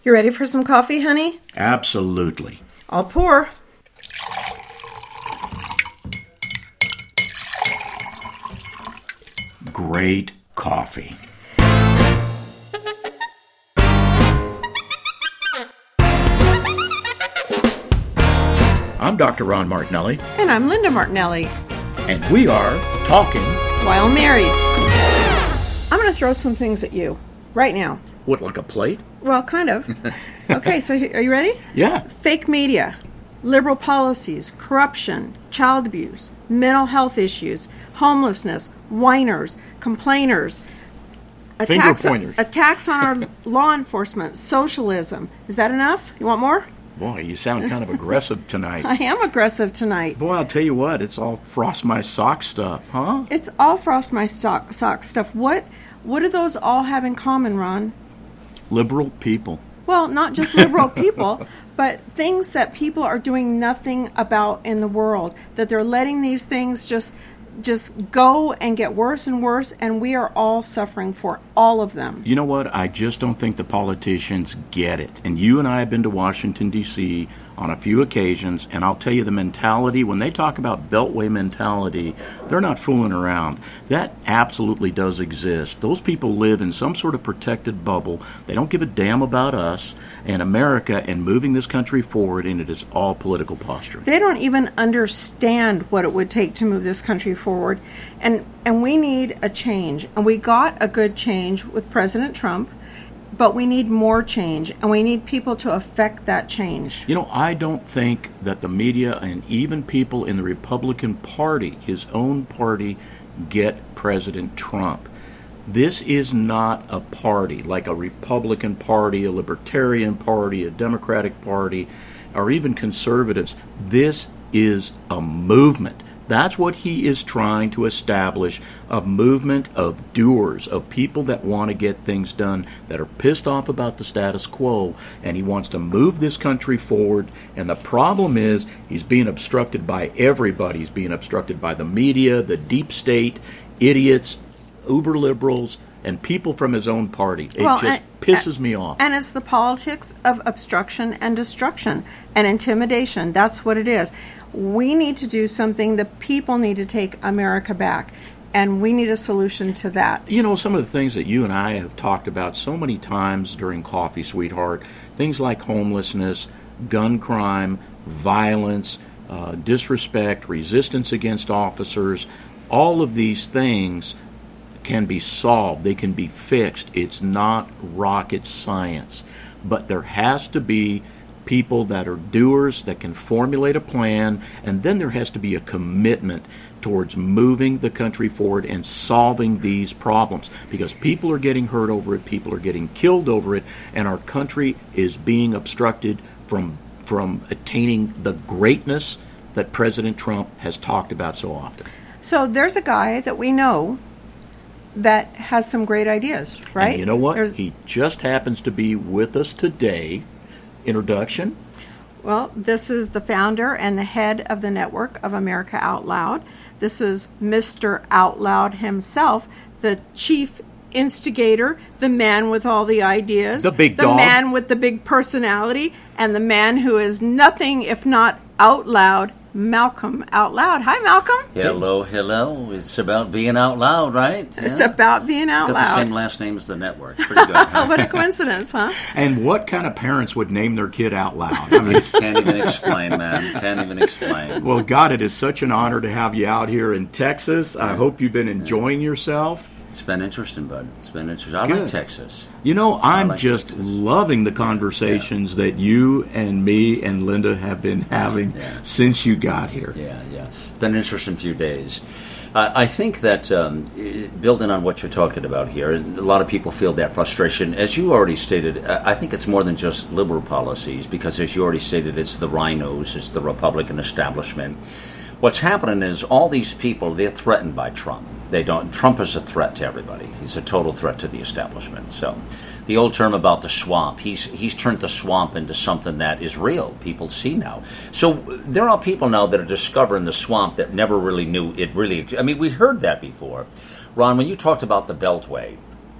You ready for some coffee, honey? Absolutely. I'll pour. Great coffee. I'm Dr. Ron Martinelli. And I'm Linda Martinelli. And we are talking while married. I'm going to throw some things at you right now. What, like a plate? Well, kind of. Okay, so are you ready? Yeah. Fake media, liberal policies, corruption, child abuse, mental health issues, homelessness, whiners, complainers, attacks on our law enforcement, socialism. Is that enough? You want more? Boy, you sound kind of aggressive tonight. I am aggressive tonight. Boy, I'll tell you what, it's all frost my sock stuff, huh? It's all frost my sock stuff. What do those all have in common, Ron? Liberal people. Well, not just liberal people, but things that people are doing nothing about in the world, that they're letting these things just go and get worse and worse, and we are all suffering for all of them. You know what? I just don't think the politicians get it. And you and I have been to Washington, D.C. on a few occasions, and I'll tell you the mentality, when they talk about Beltway mentality, they're not fooling around. That absolutely does exist. Those people live in some sort of protected bubble. They don't give a damn about us and America and moving this country forward, and it is all political posturing. They don't even understand what it would take to move this country forward. And we need a change. And we got a good change with President Trump, but we need more change, and we need people to affect that change. You know, I don't think that the media and even people in the Republican Party, his own party, get President Trump. This is not a party like a Republican Party, a Libertarian Party, a Democratic Party, or even conservatives. This is a movement. That's what he is trying to establish, a movement of doers, of people that want to get things done, that are pissed off about the status quo, and he wants to move this country forward. And the problem is he's being obstructed by everybody. He's being obstructed by the media, the deep state, idiots, uber liberals, and people from his own party. It pisses me off. And it's the politics of obstruction and destruction and intimidation. That's what it is. We need to do something. The people need to take America back, and we need a solution to that. You know, some of the things that you and I have talked about so many times during Coffee, Sweetheart, things like homelessness, gun crime, violence, disrespect, resistance against officers, all of these things can be solved. They can be fixed. It's not rocket science. But there has to be people that are doers, that can formulate a plan, and then there has to be a commitment towards moving the country forward and solving these problems, because people are getting hurt over it, people are getting killed over it, and our country is being obstructed from attaining the greatness that President Trump has talked about so often. So there's a guy that we know that has some great ideas, right? And you know what? He just happens to be with us today. Introduction? Well, this is the founder and the head of the network of America Out Loud. This is Mr. Out Loud himself, the chief instigator, the man with all the ideas, the big dog, the man with the big personality, and the man who is nothing if not out loud, Malcolm Out Loud. Hi, Malcolm. Hello. It's about being out loud, right? Yeah. It's about being out loud. Got the same last name as the network. Pretty good. Huh? What a coincidence, huh? And what kind of parents would name their kid Out Loud? I mean, can't even explain, man. Can't even explain. Well, God, it is such an honor to have you out here in Texas. I hope you've been enjoying yourself. It's been interesting, bud. It's been interesting. I like Texas. You know, I'm just loving the conversations that you and me and Linda have been having since you got here. Yeah. It's been an interesting few days. I think that, building on what you're talking about here, a lot of people feel that frustration. As you already stated, I think it's more than just liberal policies, because as you already stated, it's the rhinos, it's the Republican establishment. What's happening is all these people, they're threatened by Trump. Trump is a threat to everybody. He's a total threat to the establishment. So the old term about the swamp, he's turned the swamp into something that is real. People see now. So there are people now that are discovering the swamp that never really knew it really. I mean, we heard that before. Ron, when you talked about the Beltway,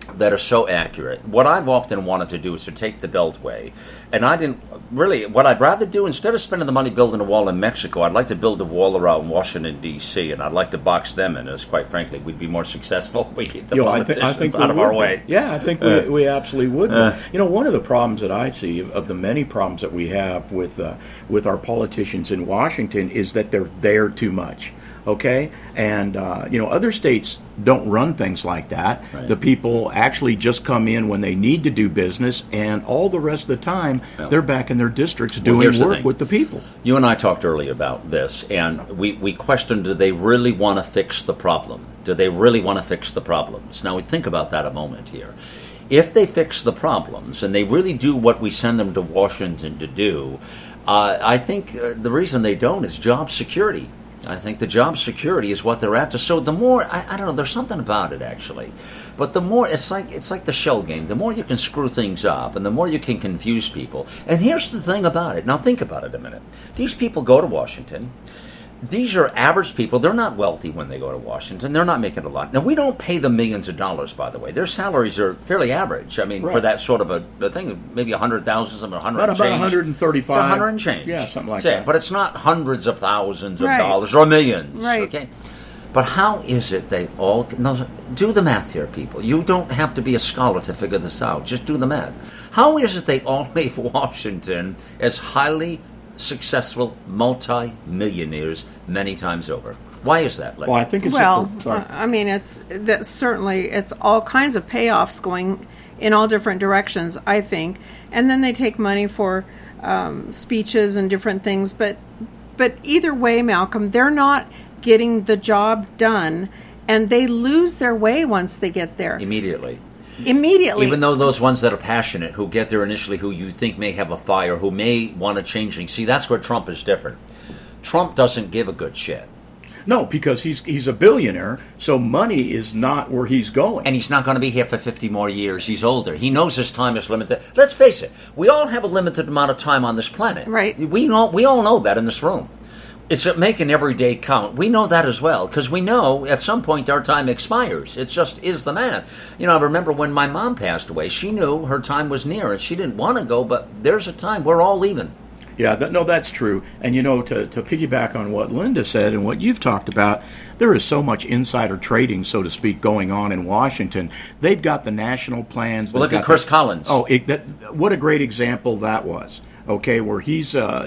that are so accurate. What I've often wanted to do is to take the Beltway, and I didn't really. What I'd rather do, instead of spending the money building a wall in Mexico, I'd like to build a wall around Washington, D.C., and I'd like to box them in, as quite frankly, we'd be more successful if we keep the politicians out of our way. Yeah, I think we absolutely would. One of the problems that I see, of the many problems that we have with our politicians in Washington, is that they're there too much. Okay, and other states don't run things like that. Right. The people actually just come in when they need to do business, and all the rest of the time they're back in their districts doing work with the people. You and I talked earlier about this, and we questioned, do they really want to fix the problem? Do they really want to fix the problems? Now, we think about that a moment here. If they fix the problems, and they really do what we send them to Washington to do, I think the reason they don't is job security. I think the job security is what they're after. So the more, I don't know, there's something about it actually, but the more, it's like the shell game. The more you can screw things up, and the more you can confuse people. And here's the thing about it. Now think about it a minute. These people go to Washington. These are average people. They're not wealthy when they go to Washington. They're not making a lot. Now, we don't pay them millions of dollars, by the way. Their salaries are fairly average. I mean, for that sort of a thing, maybe 100,000, something, 100 and change. About 135. It's 100 and change. Yeah, something like that. But it's not hundreds of thousands of dollars or millions. Right. Okay. But how is it they all... No, do the math here, people. You don't have to be a scholar to figure this out. Just do the math. How is it they all leave Washington as highly successful multi-millionaires many times over? Why is that, Larry? Well, I think it's it's all kinds of payoffs going in all different directions, I think, and then they take money for speeches and different things. But either way, Malcolm, they're not getting the job done, and they lose their way once they get there. Immediately. Even though those ones that are passionate, who get there initially, who you think may have a fire, who may want to change things. See, that's where Trump is different. Trump doesn't give a good shit. No, because he's a billionaire, so money is not where he's going. And he's not going to be here for 50 more years. He's older. He knows his time is limited. Let's face it. We all have a limited amount of time on this planet. Right. We all know that in this room. It's making every day count. We know that as well, because we know at some point our time expires. It just is the math. I remember when my mom passed away, she knew her time was near, and she didn't want to go, but there's a time we're all leaving. Yeah, that's true. And, to piggyback on what Linda said and what you've talked about, there is so much insider trading, so to speak, going on in Washington. They've got the national plans. Well, look at Chris Collins. What a great example that was. Okay, where he's on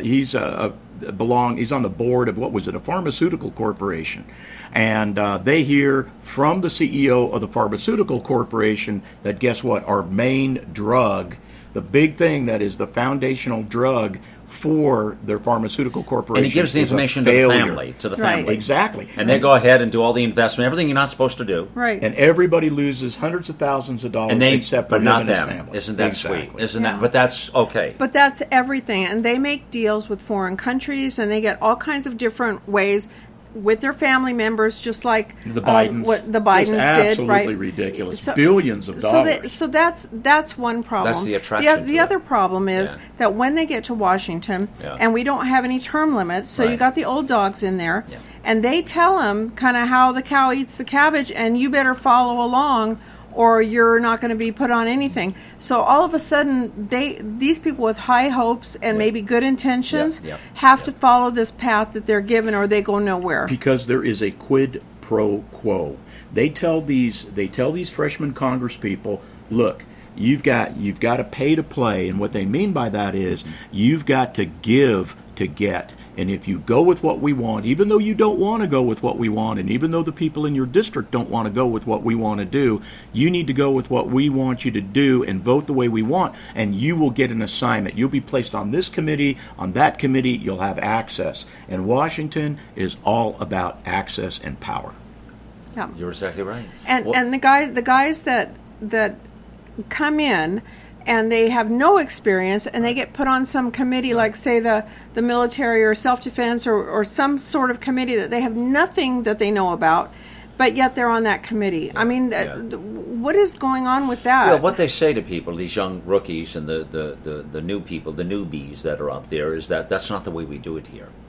the board of, a pharmaceutical corporation. And they hear from the CEO of the pharmaceutical corporation that, guess what, our main drug, the big thing that is the foundational drug for their pharmaceutical corporation. And he gives the information to the family. Right. Exactly. And they go ahead and do all the investment, everything you're not supposed to do. Right. And everybody loses hundreds of thousands of dollars except for him and his family. Isn't that sweet? Isn't that? But that's okay. But that's everything. And they make deals with foreign countries, and they get all kinds of different ways with their family members, just like the Bidens, what the Bidens did, right? Absolutely ridiculous. Billions of dollars. So that's one problem. That's the attraction. The other problem is that when they get to Washington, and we don't have any term limits, so you got the old dogs in there, and they tell them kind of how the cow eats the cabbage, and you better follow along, or you're not going to be put on anything. So all of a sudden, these people with high hopes and maybe good intentions have to follow this path that they're given, or they go nowhere. Because there is a quid pro quo. They tell these freshman Congress people, look, you've got to pay to play, and what they mean by that is you've got to give to get. And if you go with what we want, even though you don't want to go with what we want, and even though the people in your district don't want to go with what we want to do, you need to go with what we want you to do and vote the way we want, and you will get an assignment. You'll be placed on this committee, on that committee, you'll have access. And Washington is all about access and power. Yeah. You're exactly right. And the guys that come in and they have no experience, and they get put on some committee, like, say, the military or self-defense or some sort of committee that they have nothing that they know about, but yet they're on that committee. I mean, what is going on with that? Well, what they say to people, these young rookies and the new people, the newbies that are up there, is that that's not the way we do it here.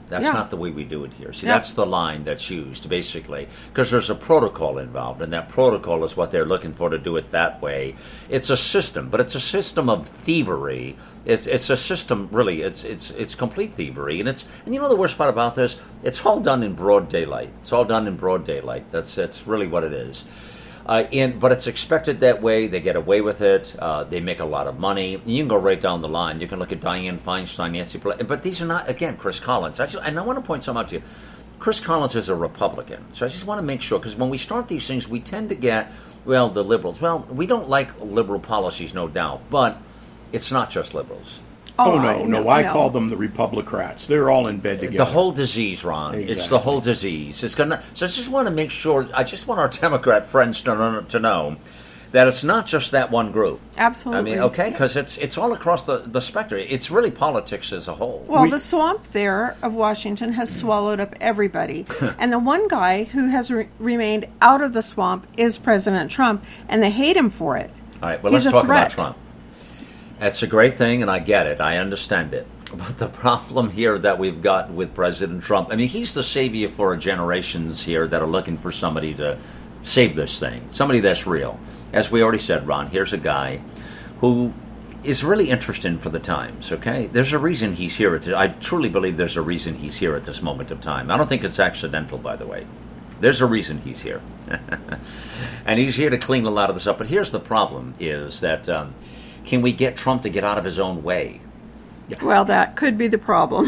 That's not the way we do it here. See, that's the line that's used, basically, because there's a protocol involved, and that protocol is what they're looking for to do it that way. It's a system, but it's a system of thievery. It's a system, really, it's complete thievery. And you know the worst part about this? It's all done in broad daylight. It's all done in broad daylight. That's really what it is. But it's expected that way. They get away with it. They make a lot of money. You can go right down the line. You can look at Dianne Feinstein, Nancy Pelosi. But these are not, again, Chris Collins. And I want to point something out to you. Chris Collins is a Republican. So I just want to make sure, because when we start these things, we tend to get, well, the liberals. Well, we don't like liberal policies, no doubt. But it's not just liberals. No. I call them the Republicrats. They're all in bed together. The whole disease, Ron. Exactly. It's the whole disease. So I just want to make sure, I just want our Democrat friends to know that it's not just that one group. Absolutely. I mean, okay, because it's all across the spectrum. It's really politics as a whole. Well, the swamp there of Washington has swallowed up everybody. And the one guy who has remained out of the swamp is President Trump, and they hate him for it. All right, well, let's talk about Trump. That's a great thing, and I get it. I understand it. But the problem here that we've got with President Trump, I mean, he's the savior for generations here that are looking for somebody to save this thing, somebody that's real. As we already said, Ron, here's a guy who is really interesting for the times, okay? There's a reason he's here. I truly believe there's a reason he's here at this moment of time. I don't think it's accidental, by the way. There's a reason he's here. And he's here to clean a lot of this up. But here's the problem, is that... can we get Trump to get out of his own way? Well, that could be the problem.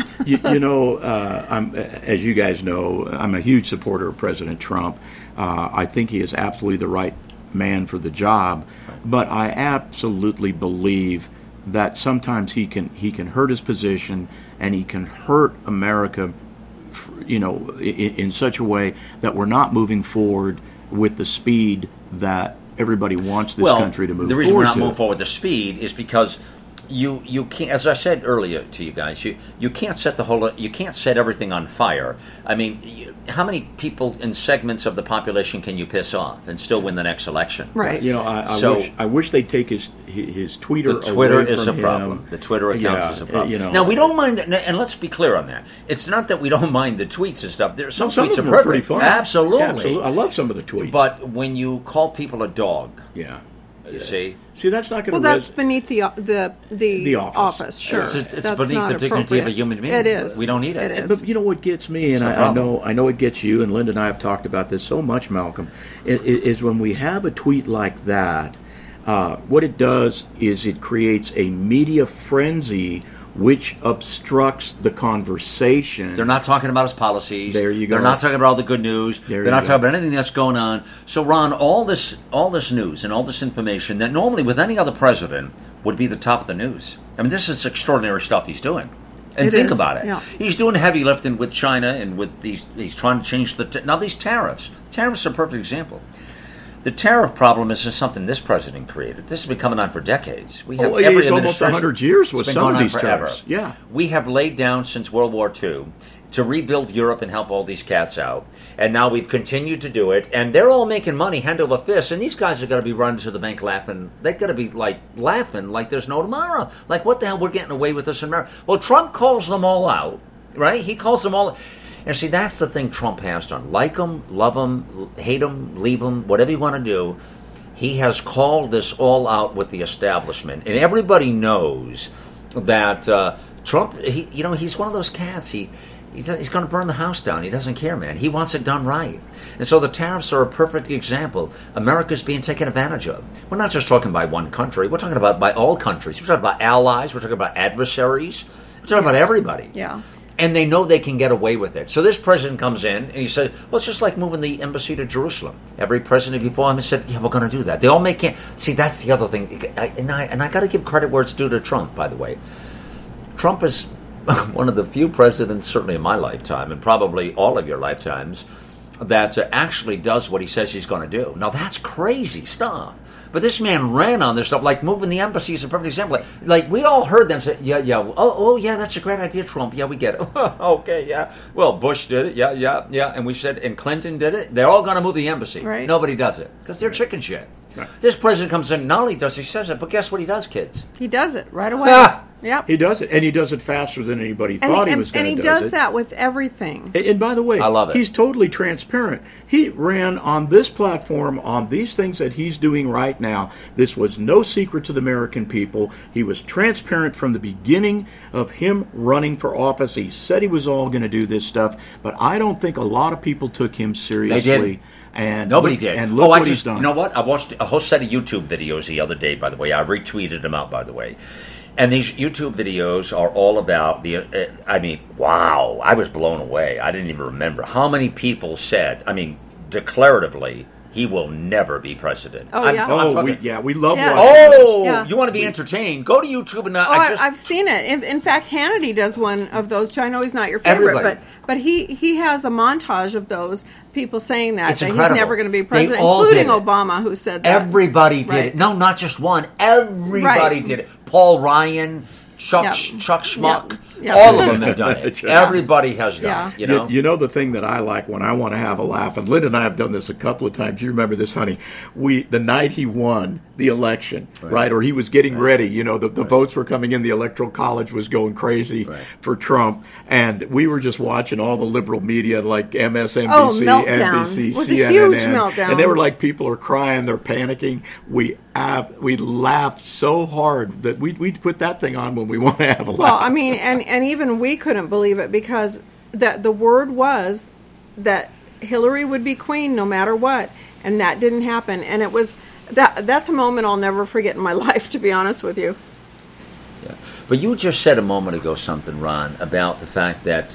As you guys know, I'm a huge supporter of President Trump. I think he is absolutely the right man for the job. But I absolutely believe that sometimes he can hurt his position, and he can hurt America, in such a way that we're not moving forward with the speed that everybody wants this country to move forward. The reason we're not moving forward with the speed is because you can't, as I said earlier to you guys, you can't set everything on fire. I mean, how many people in segments of the population can you piss off and still win the next election? Right. I wish they'd take his Twitter. The Twitter away is from a problem. him. The Twitter account is a problem. Now we don't mind that, and let's be clear on that. It's not that we don't mind the tweets and stuff. There's some tweets of them are perfect. Pretty fun. Absolutely. I love some of the tweets. But when you call people a dog, you see, that's not going to. Well, that's beneath the office. Sure, it's beneath the dignity of a human being. It is. We don't need it. It is. But you know what gets me, and I know it gets you, and Linda and I have talked about this so much, Malcolm, is when we have a tweet like that. What it does is it creates a media frenzy which obstructs the conversation. They're not talking about his policies. There you go. They're not talking about all the good news. They're not talking about anything that's going on. So, Ron, all this news and all this information that normally with any other president would be the top of the news. I mean, this is extraordinary stuff he's doing. And think about it. Yeah. He's doing heavy lifting with China and with these. He's trying to change now these tariffs. Tariffs are a perfect example. The tariff problem isn't something this president created. This has been coming on for decades. We have every it's almost 100 years with some of these tariffs. Yeah, we have laid down since World War II to rebuild Europe and help all these cats out, and now we've continued to do it. And they're all making money hand over fist. And these guys are going to be running to the bank laughing. They're going to be laughing like there's no tomorrow. Like, what the hell? We're getting away with this in America. Well, Trump calls them all out, right? He calls them all. And see, that's the thing Trump has done. Like him, love him, hate him, leave him, whatever you want to do, he has called this all out with the establishment. And everybody knows that Trump, he's one of those cats. He's going to burn the house down. He doesn't care, man. He wants it done right. And so the tariffs are a perfect example. America's being taken advantage of. We're not just talking by one country. We're talking about by all countries. We're talking about allies. We're talking about adversaries. We're talking about everybody. Yeah. And they know they can get away with it. So this president comes in and he says, well, it's just like moving the embassy to Jerusalem. Every president before him has said, yeah, we're going to do that. They all make it. See, that's the other thing. And I got to give credit where it's due to Trump, by the way. Trump is one of the few presidents, certainly in my lifetime, and probably all of your lifetimes, that actually does what he says he's going to do. Now, that's crazy stuff. But this man ran on this stuff, like moving the embassy is a perfect example. Like, we all heard them say, yeah, yeah, that's a great idea, Trump. Yeah, we get it. Okay, yeah. Well, Bush did it. Yeah. And we said, and Clinton did it. They're all going to move the embassy. Right. Nobody does it because they're chicken shit. Right. This president comes in, not only does he says it, but guess what he does, kids? He does it right away. Yep. He does it, and he does it faster than anybody thought he was going to do it. And he does that with everything. And by the way, I love it. He's totally transparent. He ran on this platform, on these things that he's doing right now. This was no secret to the American people. He was transparent from the beginning of him running for office. He said he was all going to do this stuff, but I don't think a lot of people took him seriously. They did. And nobody did. And look what he's done. You know what? I watched a whole set of YouTube videos the other day, by the way. I retweeted them out, by the way. And these YouTube videos are all about wow, I was blown away. I didn't even remember how many people said, declaratively, he will never be president. Oh, yeah. We love Yes. watching. You want to be entertained? Go to YouTube and I've seen it. In fact, Hannity does one of those too. I know he's not your favorite, Everybody. but he has a montage of those people saying that he's incredible. never going to be president, They all including did it. Obama, who said that. Everybody did Right. it. No, not just one. Everybody did it. Paul Ryan, Chuck Schmuck, Yeah. all of them have done it. Yeah. Everybody has done it. You know the thing that I like when I want to have a laugh, and Linda and I have done this a couple of times. You remember this, honey? The night he won the election, right? Or he was getting ready. You know, the votes were coming in. The Electoral College was going crazy for Trump, and we were just watching all the liberal media like MSNBC, NBC, It was CNN, a huge meltdown. and they were like, people are crying, they're panicking. We laughed so hard that we put that thing on when we want to have a laugh. Well, and even we couldn't believe it because the word was that Hillary would be queen no matter what, and that didn't happen. And it was that's a moment I'll never forget in my life, to be honest with you. Yeah. But you just said a moment ago something, Ron, about the fact that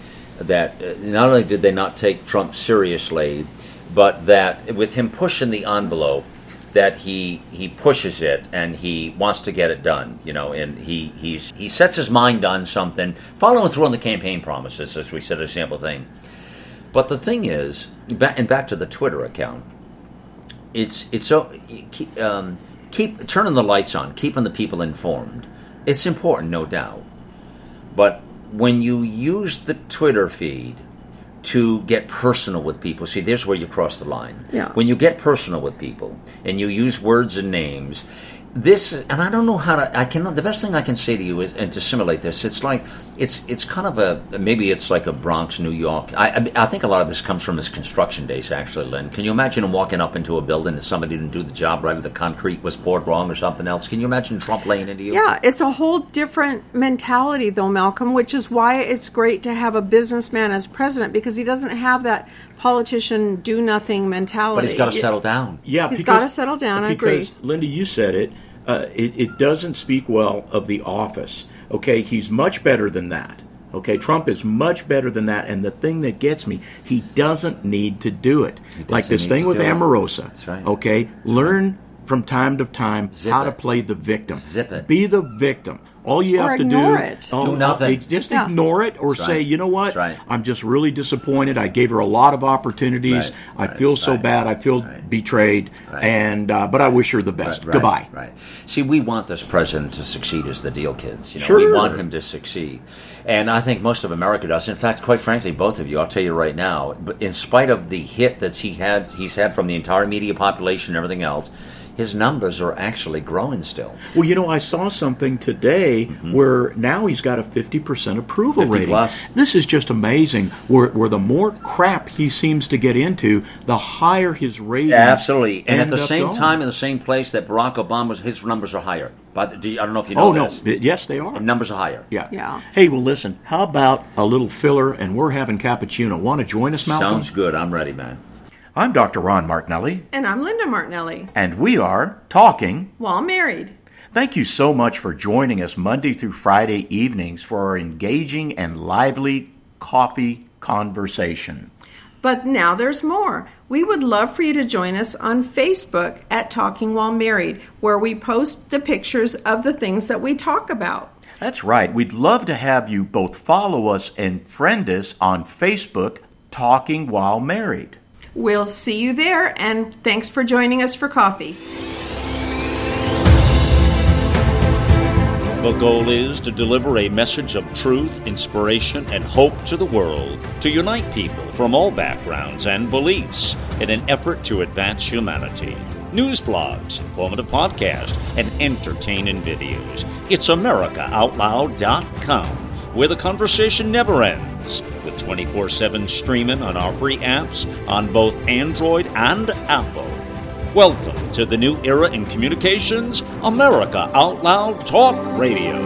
not only did they not take Trump seriously, but that with him pushing the envelope, that he pushes it and he wants to get it done, and he sets his mind on something, following through on the campaign promises, as we said, a sample thing. But the thing is, back to the Twitter account, it's so keep turning the lights on, keeping the people informed. It's important, no doubt. But when you use the Twitter feed to get personal with people, see, there's where you cross the line. Yeah. When you get personal with people and you use words and names, and I don't know how to. The best thing I can say to you is, and to simulate this, it's like it's kind of maybe it's like a Bronx, New York. I think a lot of this comes from his construction days, actually, Lynn. Can you imagine him walking up into a building and somebody didn't do the job right, or the concrete was poured wrong, or something else? Can you imagine Trump laying into you? Yeah, it's a whole different mentality, though, Malcolm, which is why it's great to have a businessman as president, because he doesn't have that politician do-nothing mentality. But he's got to settle down. Yeah, he's got to settle down. I agree. Because, Linda, you said it. It doesn't speak well of the office. Okay, he's much better than that. Okay, Trump is much better than that. And the thing that gets me, he doesn't need to do it. Like this thing with Omarosa. That's right. Okay, learn from time to time how to play the victim. Zip it. Be the victim. All you have to do, do nothing. Just ignore it, or say, you know what? I'm just really disappointed. I gave her a lot of opportunities. I feel so bad. I feel betrayed, and but I wish her the best. Goodbye. Right. See, we want this president to succeed as the deal, kids. Sure. We want him to succeed, and I think most of America does. In fact, quite frankly, both of you, I'll tell you right now, but in spite of the hit that he's had from the entire media population and everything else, his numbers are actually growing still. Well, I saw something today where now he's got a 50% approval 50 rating. plus. This is just amazing. Where the more crap he seems to get into, the higher his rating. Absolutely. And at the same time, in the same place that Barack Obama's, his numbers are higher. But I don't know if you know this. No. Yes, they are. And numbers are higher. Yeah. Hey, well, listen, how about a little filler, and we're having cappuccino. Want to join us, Malcolm? Sounds good. I'm ready, man. I'm Dr. Ron Martinelli. And I'm Linda Martinelli. And we are Talking While Married. Thank you so much for joining us Monday through Friday evenings for our engaging and lively coffee conversation. But now there's more. We would love for you to join us on Facebook at Talking While Married, where we post the pictures of the things that we talk about. That's right. We'd love to have you both follow us and friend us on Facebook, Talking While Married. We'll see you there, and thanks for joining us for coffee. The goal is to deliver a message of truth, inspiration, and hope to the world, to unite people from all backgrounds and beliefs in an effort to advance humanity. news blogs, informative podcasts, and entertaining videos. It's AmericaOutloud.com, where the conversation never ends, with 24/7 streaming on our free apps on both Android and Apple. Welcome to the new era in communications, America Out Loud Talk Radio.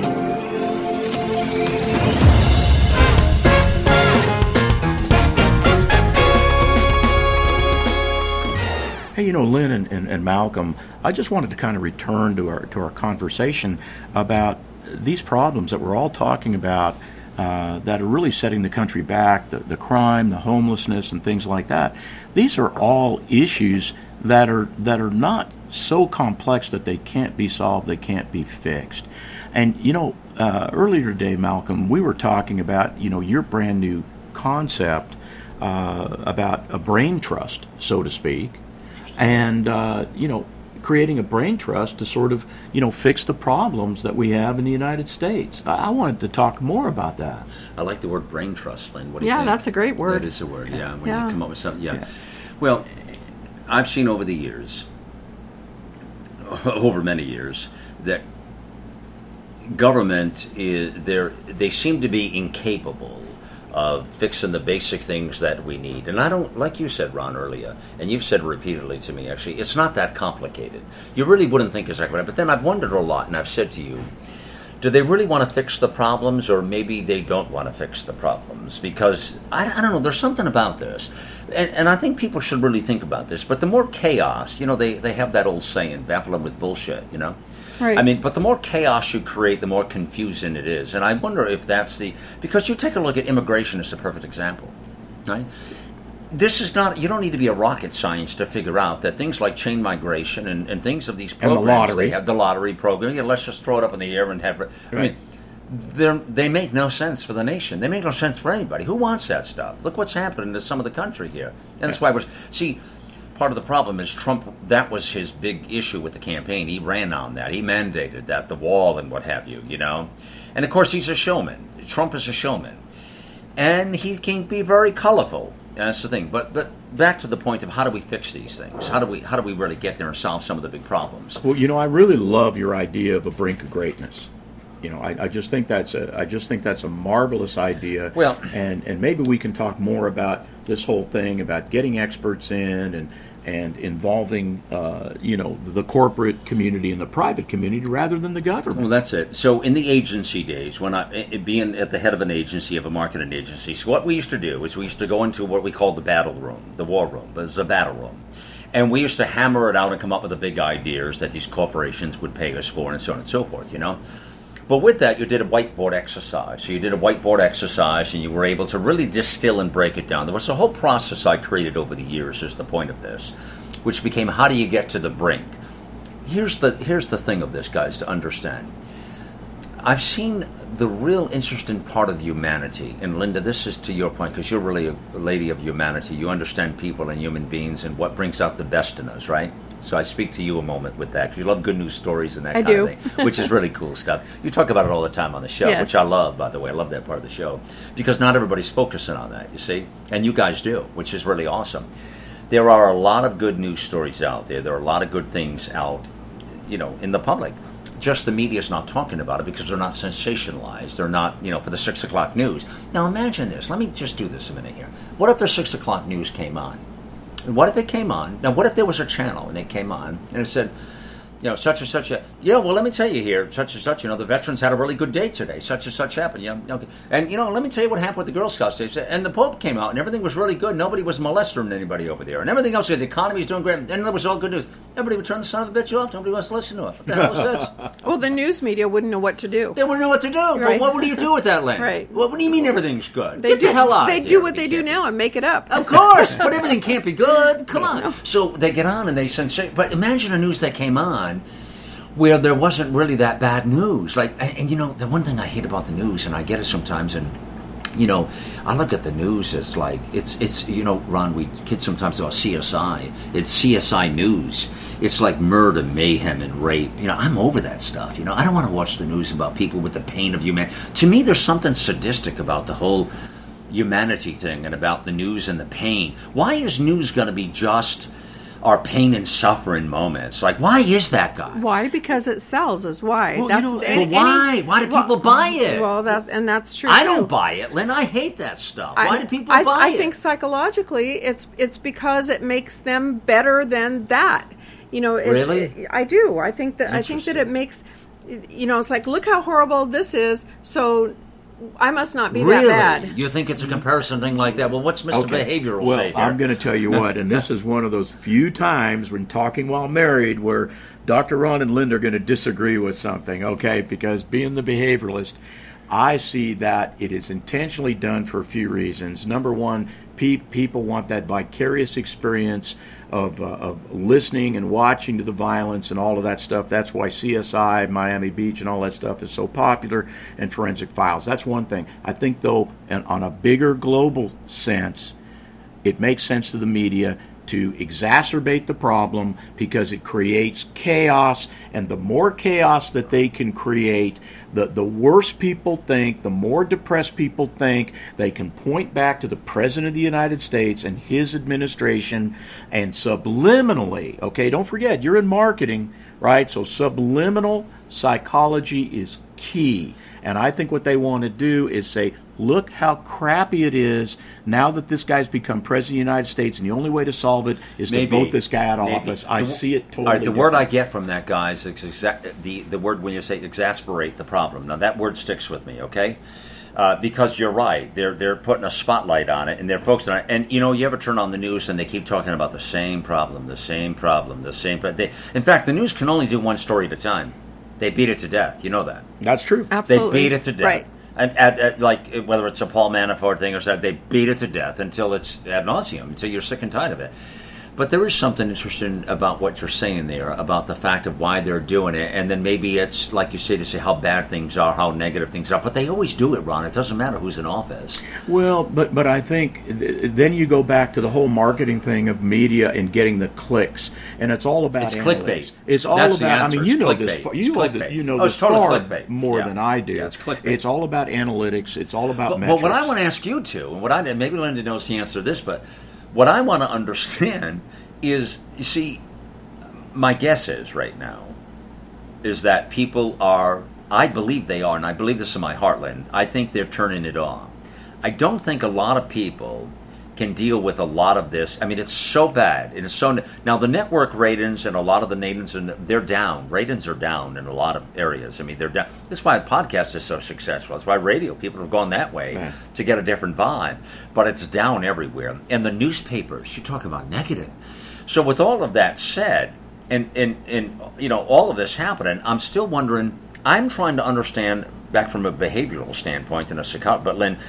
Hey, Lynn and Malcolm, I just wanted to kind of return to our conversation about these problems that we're all talking about that are really setting the country back, the crime, the homelessness, and things like that. These are all issues that are not so complex that they can't be solved, they can't be fixed. And, earlier today, Malcolm, we were talking about, your brand new concept about a brain trust, so to speak. And, creating a brain trust to sort of, fix the problems that we have in the United States. I wanted to talk more about that. I like the word brain trust, Lynn. What do you think? Yeah, that's a great word. That is a word, yeah. When you come up with something, yeah. Well, I've seen over the years, over many years, that government they seem to be incapable of fixing the basic things that we need. And I don't, like you said, Ron, earlier, and you've said repeatedly to me, actually, it's not that complicated. You really wouldn't think it's that complicated. But then I've wondered a lot, and I've said to you, do they really want to fix the problems, or maybe they don't want to fix the problems? Because, I don't know, there's something about this. And I think people should really think about this. But the more chaos, they have that old saying, baffle them with bullshit, Right. But the more chaos you create, the more confusing it is. And I wonder if that's because you take a look at immigration as a perfect example, right? This is not, you don't need to be a rocket science to figure out that things like chain migration and things of these programs. And the lottery. They have the lottery program. Let's just throw it up in the air and have, right. They make no sense for the nation. They make no sense for anybody. Who wants that stuff? Look what's happening to some of the country here. And that's why part of the problem is Trump, that was his big issue with the campaign. He ran on that. He mandated that, the wall and what have you, And, of course, he's a showman. Trump is a showman. And he can be very colorful. That's the thing. But back to the point of how do we fix these things? How do we really get there and solve some of the big problems? Well, I really love your idea of a brink of greatness. I just think that's a marvelous idea. Well, and maybe we can talk more about this whole thing about getting experts in and involving the corporate community and the private community rather than the government. Well, that's it. So in the agency days, when being at the head of an agency, of a marketing agency, so what we used to do is we used to go into what we called the battle room, the war room, but it was a battle room. And we used to hammer it out and come up with the big ideas that these corporations would pay us for and so on and so forth, But with that, you did a whiteboard exercise. So you did a whiteboard exercise, and you were able to really distill and break it down. There was a whole process I created over the years, is the point of this, which became, how do you get to the brink? Here's the thing of this, guys, to understand. I've seen the real interesting part of humanity, and Linda, this is to your point, because you're really a lady of humanity. You understand people and human beings and what brings out the best in us, right? So I speak to you a moment with that, because you love good news stories and that kind of thing, which is really cool stuff. You talk about it all the time on the show, which I love, by the way. I love that part of the show, because not everybody's focusing on that, you see? And you guys do, which is really awesome. There are a lot of good news stories out there. There are a lot of good things out, in the public. Just the media's not talking about it because they're not sensationalized. They're not, for the 6 o'clock news. Now imagine this. Let me just do this a minute here. What if the 6 o'clock news came on? What if it came on? Now, what if there was a channel and it came on and it said, such and such, well, let me tell you here, such and such, the veterans had a really good day today, such and such happened, okay. And, let me tell you what happened with the Girl Scouts day. And the Pope came out and everything was really good. Nobody was molesting anybody over there. And everything else, the economy's doing great. And it was all good news. Everybody would turn the son of a bitch off. Nobody wants to listen to it. What the hell is this? Well, the news media wouldn't know what to do. They wouldn't know what to do. Right. Well, what do you do with that, Lynn? Right. Well, what do you mean everything's good? Get the hell out They of do here, what they do now and make it up. Of course. But everything can't be good. Come on. No. So they get on and they sensate. But imagine a news that came on where there wasn't really that bad news. And the one thing I hate about the news, and I get it sometimes, and I look at the news as it's Ron, we kid sometimes about CSI. It's CSI news. It's like murder, mayhem, and rape. I'm over that stuff. I don't want to watch the news about people with the pain of humanity. To me, there's something sadistic about the whole humanity thing and about the news and the pain. Why is news going to be just are pain and suffering moments. Like, why is that guy? Why? Because it sells is why. Well, why? Why do people buy it? Well, that's true. I don't buy it, Lynn. I hate that stuff. Why do people buy it? I think psychologically it's because it makes them better than that. Really? I do. I think that it makes, it's like, look how horrible this is, so I must not be that bad. You think it's a comparison thing like that? Well, what's Mr. Behavioral say here? I'm going to tell you what, and this is one of those few times when talking while married where Dr. Ron and Linda are going to disagree with something, okay? Because being the behavioralist, I see that it is intentionally done for a few reasons. Number one, people want that vicarious experience of listening and watching to the violence and all of that stuff. That's why CSI, Miami Beach, and all that stuff is so popular, and Forensic Files. That's one thing. I think, though, on a bigger global sense, it makes sense to the media to exacerbate the problem because it creates chaos, and the more chaos that they can create, the worse people think, the more depressed people think. They can point back to the President of the United States and his administration, and subliminally, okay, don't forget, you're in marketing, right? So subliminal psychology is key. And I think what they want to do is say, look how crappy it is now that this guy's become President of the United States, and the only way to solve it is to vote this guy out of office. I see it totally different. Word I get from that, guys, is the word when you say exasperate the problem. Now, that word sticks with me, okay? Because you're right. They're putting a spotlight on it, and they're focusing on it. And, you ever turn on the news and they keep talking about the same problem. In fact, the news can only do one story at a time. They beat it to death. You know that. That's true. Absolutely. They beat it to death. Right. And like whether it's a Paul Manafort thing or something, they beat it to death until it's ad nauseum, until you're sick and tired of it. But there is something interesting about what you're saying there, about the fact of why they're doing it, and then maybe it's, like you say, to say how bad things are, how negative things are, but they always do it, Ron. It doesn't matter who's in office. Well, but I think then you go back to the whole marketing thing of media and getting the clicks, and it's all about it's analytics. Clickbait. It's all That's about, the answer. you know it's this, clickbait. you know it's this totally far clickbait. more than I do. Yeah, it's clickbait. It's all about analytics. It's all about metrics. But what I want to ask you too, and maybe Linda knows the answer to this, but what I want to understand is, you see, my guess is right now is that people are, I believe they are, and I believe this in my heart, Lynn, I think they're turning it off. I don't think a lot of people can deal with a lot of this. I mean, it's so bad. And it's so, now the network ratings and a lot of the ratings, they're down. Ratings are down in a lot of areas. I mean, they're down. That's why a podcast is so successful. That's why radio, people have gone that way to get a different vibe. But it's down everywhere. And the newspapers, you talk about negative. So with all of that said, and all of this happening, I'm still wondering, I'm trying to understand, back from a behavioral standpoint and a psychology, but Lynn,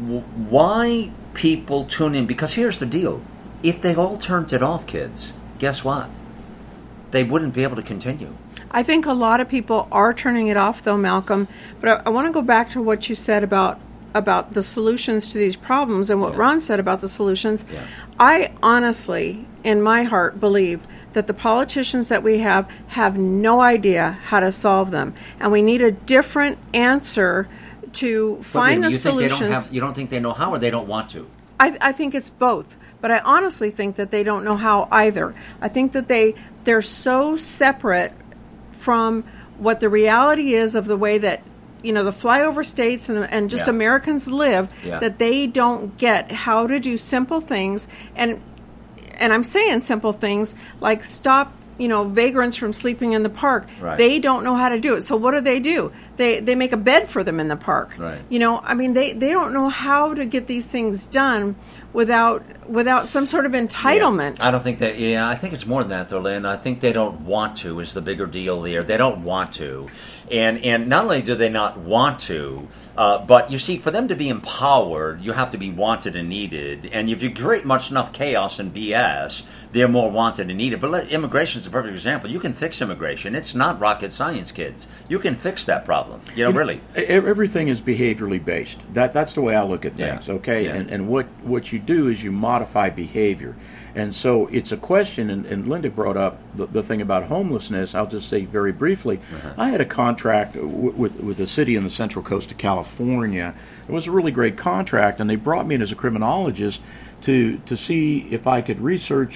why people tune in? Because here's the deal. If they all turned it off, kids, guess what? They wouldn't be able to continue. I think a lot of people are turning it off, though, Malcolm. But I want to go back to what you said about the solutions to these problems and what Ron said about the solutions. Yeah. I honestly, in my heart, believe that the politicians that we have no idea how to solve them. And we need a different answer to find the solutions. You don't think they know how, or they don't want to? I think it's both. But I honestly think that they don't know how either. I think that they're so separate from what the reality is of the way that the flyover states and just Americans live, that they don't get how to do simple things. And I'm saying simple things like stop, vagrants from sleeping in the park. Right. They don't know how to do it. So what do? They make a bed for them in the park. Right. They don't know how to get these things done without some sort of entitlement. Yeah. I don't think that. Yeah, I think it's more than that, though, Lynn. I think they don't want to is the bigger deal there. They don't want to, and not only do they not want to, but you see, for them to be empowered, you have to be wanted and needed. And if you create much enough chaos and BS, they're more wanted and needed. But immigration is a perfect example. You can fix immigration. It's not rocket science, kids. You can fix that problem. Really. Everything is behaviorally based. That's the way I look at things. Yeah. Okay, yeah. And what you do is you modify behavior. And so it's a question, and Linda brought up the thing about homelessness. I'll just say very briefly, I had a contract with a city in the Central Coast of California. It was a really great contract, and they brought me in as a criminologist to see if I could research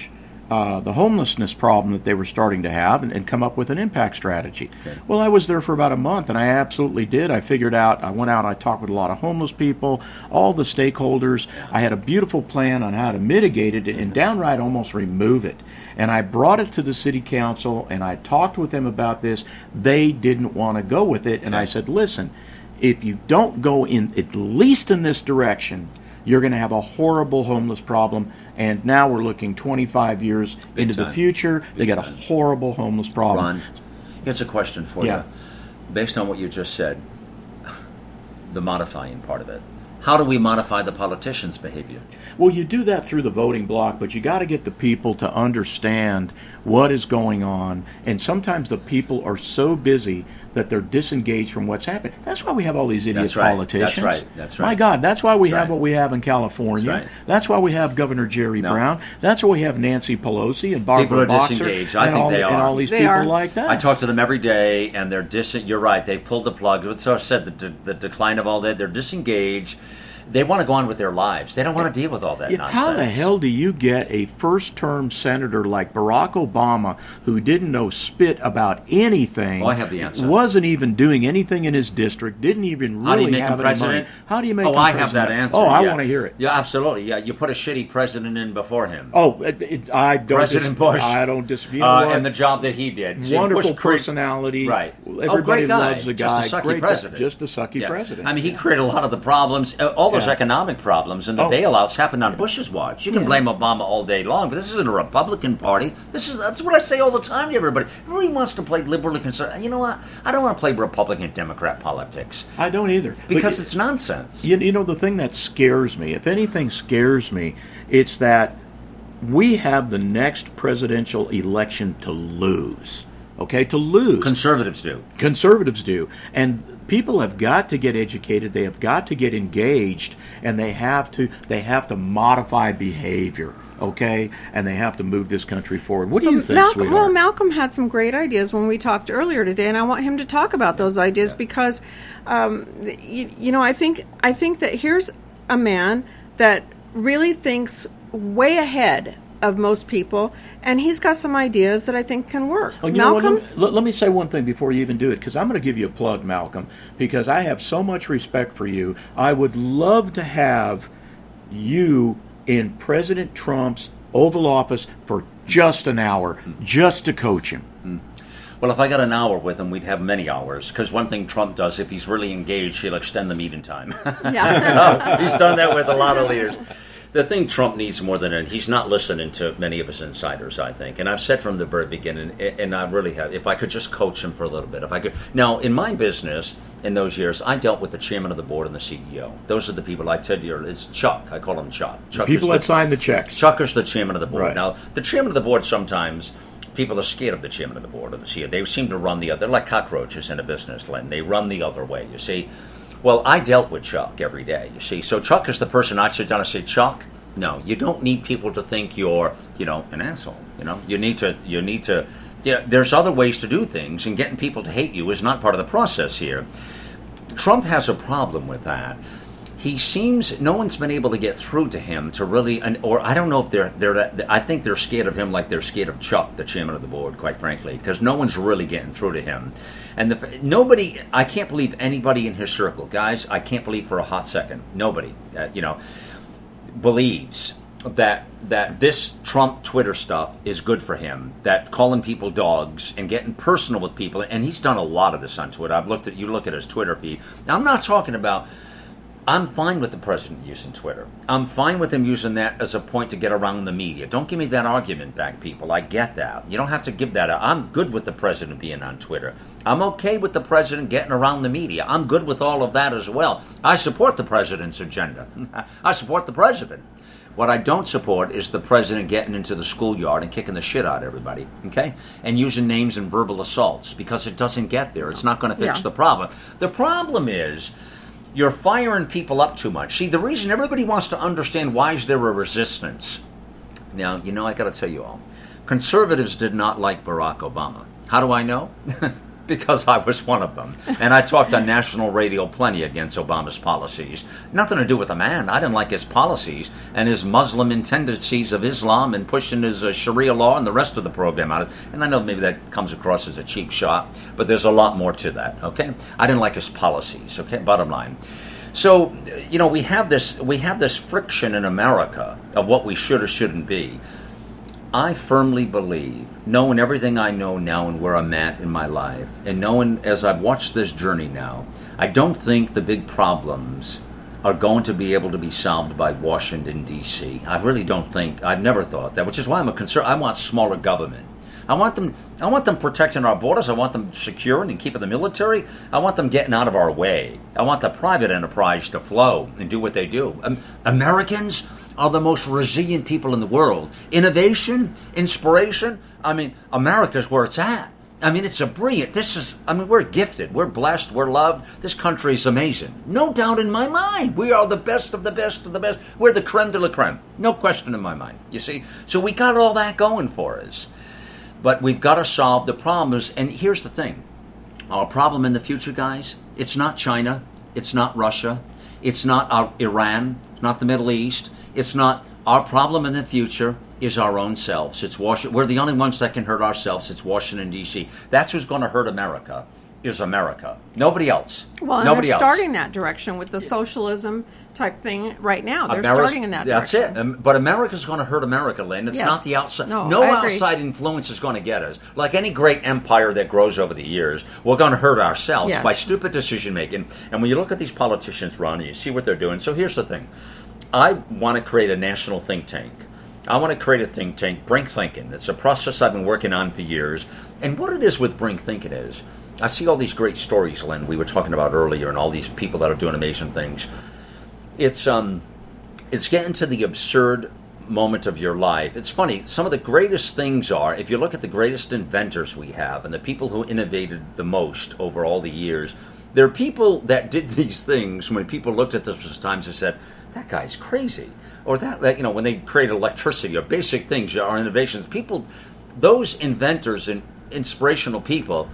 the homelessness problem that they were starting to have and come up with an impact strategy. Okay. Well, I was there for about a month, and I absolutely did. I went out, I talked with a lot of homeless people, all the stakeholders. I had a beautiful plan on how to mitigate it and downright almost remove it. And I brought it to the city council, and I talked with them about this. They didn't want to go with it, and I said, listen, if you don't go in at least in this direction, you're going to have a horrible homeless problem. And now we're looking 25 years into the future. They got a horrible homeless problem. Ron, here's a question for you. Based on what you just said, the modifying part of it, how do we modify the politicians' behavior? Well, you do that through the voting block, but you got to get the people to understand what is going on. And sometimes the people are so busy that they're disengaged from what's happening. That's why we have all these idiot politicians. That's right. My God, that's why we have what we have in California. That's why we have Governor Jerry Brown. That's why we have Nancy Pelosi and Barbara Boxer. People are disengaged. I think they are. And all these people like that. I talk to them every day, and they're You're right. They've pulled the plug. It's sort of said the decline of all that. They're disengaged. They want to go on with their lives. They don't want to deal with all that nonsense. How the hell do you get a first-term senator like Barack Obama who didn't know spit about anything? Oh, I have the answer. Wasn't even doing anything in his district. Didn't even really have any money. How do you make him president? Oh, I have that answer. Oh, I want to hear it. Yeah, absolutely. Yeah, you put a shitty president in before him. Oh, I don't. President Bush. I don't dispute. And the job that he did. Wonderful personality. Right. Everybody great guy. loves the guy. Just a sucky great president. Guy. Just a sucky president. I mean, he created a lot of the problems. All those economic problems and the bailouts happened on Bush's watch. You can blame Obama all day long, but this isn't a Republican Party. That's what I say all the time to everybody. Everybody wants to play liberally conservative. You know what? I don't want to play Republican Democrat politics. I don't either. Because it's nonsense. You know, the thing that scares me, if anything scares me, it's that we have the next presidential election to lose. Okay, to lose. Conservatives do. And people have got to get educated. They have got to get engaged, and they have to modify behavior. Okay, and they have to move this country forward. What do you think, sweetheart? Well, Malcolm had some great ideas when we talked earlier today, and I want him to talk about those ideas because, I think that here's a man that really thinks way ahead of most people, and he's got some ideas that I think can work. Oh, Malcolm? Let me say one thing before you even do it, because I'm going to give you a plug, Malcolm, because I have so much respect for you. I would love to have you in President Trump's Oval Office for just an hour, just to coach him. Well, if I got an hour with him, we'd have many hours, because one thing Trump does, if he's really engaged, he'll extend the meeting time. So he's done that with a lot of leaders. The thing Trump needs more than anything, he's not listening to many of his insiders, I think. And I've said from the very beginning, and I really have, if I could just coach him for a little bit, if I could. Now, in my business, in those years, I dealt with the chairman of the board and the CEO. Those are the people I tell you, it's Chuck. I call him Chuck. The people that sign the checks. Chuck is the chairman of the board. Right. Now, the chairman of the board sometimes, people are scared of the chairman of the board or the CEO. They seem to run the other, they're like cockroaches in a business, Len. They run the other way, you see. Well, I dealt with Chuck every day, you see. So Chuck is the person I sit down and say, Chuck, no, you don't need people to think you're, an asshole. You need to. There's other ways to do things, and getting people to hate you is not part of the process here. Trump has a problem with that. He seems no one's been able to get through to him to really, or I don't know if I think they're scared of him like they're scared of Chuck, the chairman of the board, quite frankly, because no one's really getting through to him. And nobody, I can't believe anybody in his circle, guys. I can't believe for a hot second, nobody, believes that this Trump Twitter stuff is good for him, that calling people dogs and getting personal with people, and he's done a lot of this on Twitter. You look at his Twitter feed. Now, I'm not talking about, I'm fine with the president using Twitter. I'm fine with him using that as a point to get around the media. Don't give me that argument back, people. I get that. You don't have to give that up. I'm good with the president being on Twitter. I'm okay with the president getting around the media. I'm good with all of that as well. I support the president's agenda. I support the president. What I don't support is the president getting into the schoolyard and kicking the shit out of everybody, okay? And using names and verbal assaults, because it doesn't get there. It's not going to fix the problem. The problem is you're firing people up too much. See, the reason everybody wants to understand why is there a resistance. Now, I got to tell you all, conservatives did not like Barack Obama. How do I know? because I was one of them. And I talked on national radio plenty against Obama's policies. Nothing to do with the man. I didn't like his policies and his Muslim tendencies of Islam and pushing his Sharia law and the rest of the program out. And I know maybe that comes across as a cheap shot, but there's a lot more to that, okay? I didn't like his policies, okay? Bottom line. So, you know, we have this friction in America of what we should or shouldn't be. I firmly believe, knowing everything I know now and where I'm at in my life, and knowing as I've watched this journey now, I don't think the big problems are going to be able to be solved by Washington, D.C. I really don't think. I've never thought that, which is why I'm a concern. I want smaller government. I want them protecting our borders. I want them securing and keeping the military. I want them getting out of our way. I want the private enterprise to flow and do what they do. Americans are the most resilient people in the world. Innovation, inspiration, I mean, America's where it's at. I mean, it's a brilliant, we're gifted, we're blessed, we're loved. This country is amazing. No doubt in my mind. We are the best of the best of the best. We're the creme de la creme. No question in my mind, you see. So we got all that going for us. But we've got to solve the problems. And here's the thing. Our problem in the future, guys, it's not China. It's not Russia. It's not Iran. It's not the Middle East. It's not. Our problem in the future is our own selves. It's Washington. We're the only ones that can hurt ourselves. It's Washington, D.C. That's who's going to hurt America, is America. Nobody else. Well, Nobody they're else. Starting that direction with the socialism type thing right now. They're starting in that direction. That's it. But America's going to hurt America, Lynn. It's not the outside. No outside influence is going to get us. Like any great empire that grows over the years, we're going to hurt ourselves by stupid decision-making. And when you look at these politicians, Ron, and you see what they're doing. So here's the thing. I want to create a national think tank. I want to create a think tank, Brink Thinking. It's a process I've been working on for years. And what it is with Brink Thinking is, I see all these great stories, Lynn, we were talking about earlier, and all these people that are doing amazing things. It's getting to the absurd moment of your life. It's funny, some of the greatest things are, if you look at the greatest inventors we have and the people who innovated the most over all the years, there are people that did these things when people looked at this times and said, that guy's crazy. Or that, you know, when they created electricity or basic things or innovations, people, those inventors and inspirational people,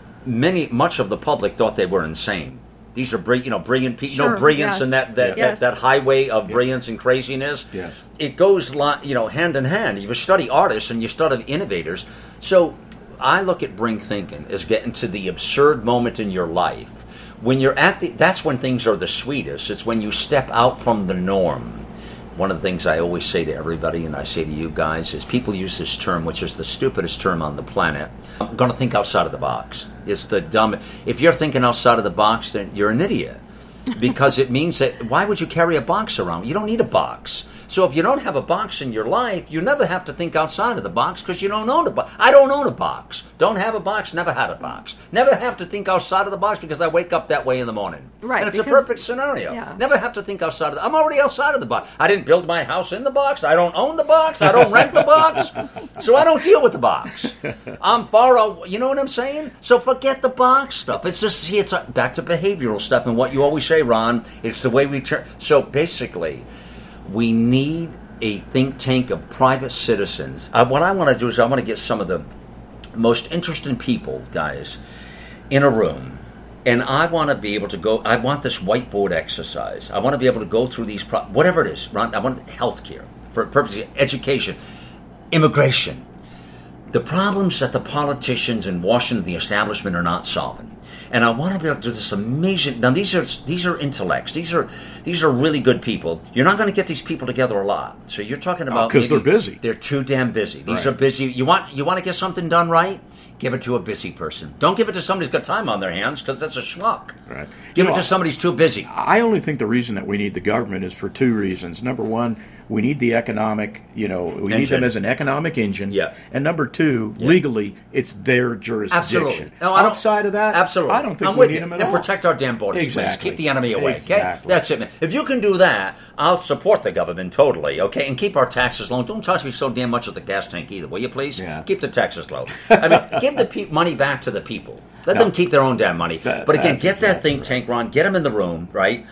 much of the public thought they were insane. These are brilliant people. Sure, Brilliance and that highway of brilliance and craziness. Yes. It goes hand in hand. You study artists and you study innovators. So I look at Brink Thinking as getting to the absurd moment in your life. When you're that's when things are the sweetest. It's when you step out from the norm. One of the things I always say to everybody, and I say to you guys, is people use this term, which is the stupidest term on the planet. I'm going to think outside of the box. It's the dumb. If you're thinking outside of the box, then you're an idiot. Because it means that, why would you carry a box around? You don't need a box. So if you don't have a box in your life, you never have to think outside of the box because you don't own a box. I don't own a box. Don't have a box, never had a box. Never have to think outside of the box because I wake up that way in the morning. Right. And it's a perfect scenario. Yeah. Never have to think outside of the I'm already outside of the box. I didn't build my house in the box. I don't own the box. I don't rent the box. So I don't deal with the box. I'm far out. You know what I'm saying? So forget the box stuff. It's just, it's back to behavioral stuff and what you always say, Ron. It's the way we turn. So basically, we need a think tank of private citizens. What I want to do is I want to get some of the most interesting people, guys, in a room. And I want to be able to go, I want this whiteboard exercise. I want to be able to go through these, whatever it is, Ron, I want healthcare, for purposes of education, immigration. The problems that the politicians in Washington, the establishment, are not solving. And I want to be able to do this amazing. Now these are intellects. These are really good people. You're not going to get these people together a lot. So you're talking about because they're busy. They're too damn busy. These are busy. You want to get something done right? Give it to a busy person. Don't give it to somebody who's got time on their hands because that's a schmuck. Right. Give it to somebody who's too busy. I only think the reason that we need the government is for two reasons. Number one, we need the economic, we need them as an economic engine. Yeah. And number two, legally, it's their jurisdiction. Absolutely. No, outside of that, absolutely. I don't think I'm we with need you. them at and all. Protect our damn borders, Exactly. please. Keep the enemy away, okay? Exactly. That's it, man. If you can do that, I'll support the government totally, okay? And keep our taxes low. Don't charge me so damn much at the gas tank either, will you, please? Yeah. Keep the taxes low. I mean, give the money back to the people. Let them keep their own damn money. But again, get that think tank, Ron. Get them in the room, right?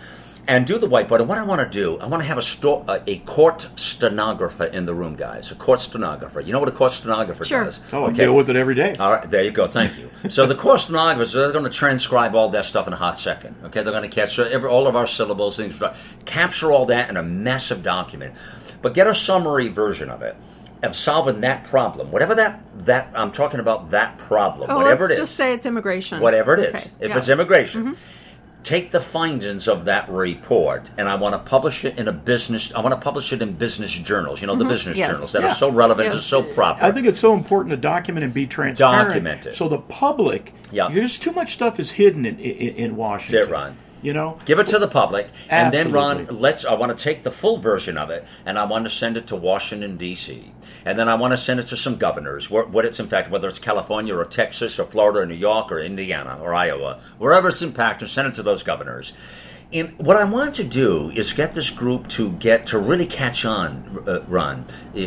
and do the whiteboard. And what I want to do, I want to have a court stenographer in the room, guys. A court stenographer. You know what a court stenographer does? Oh, I deal with it every day. All right, there you go. Thank you. So the court stenographers, they're going to transcribe all that stuff in a hot second. Okay, they're going to catch all of our syllables, things, capture all that in a massive document, but get a summary version of it. Of solving that problem, whatever that I'm talking about, that problem, whatever it is. Let's just say it's immigration. Whatever it is, if it's immigration, take the findings of that report, and I want to publish it in business journals. You know, the business journals that are so relevant and so proper. I think it's so important to document and be transparent. Document it. So the public, there's too much stuff is hidden in Washington. That's it, Ron. You know, give it to the public, and Absolutely. then Ron, I want to take the full version of it, and I want to send it to Washington D.C., and then I want to send it to some governors. Whether it's California or Texas or Florida or New York or Indiana or Iowa, wherever it's impacted, send it to those governors. And what I want to do is get this group to really catch on, Ron.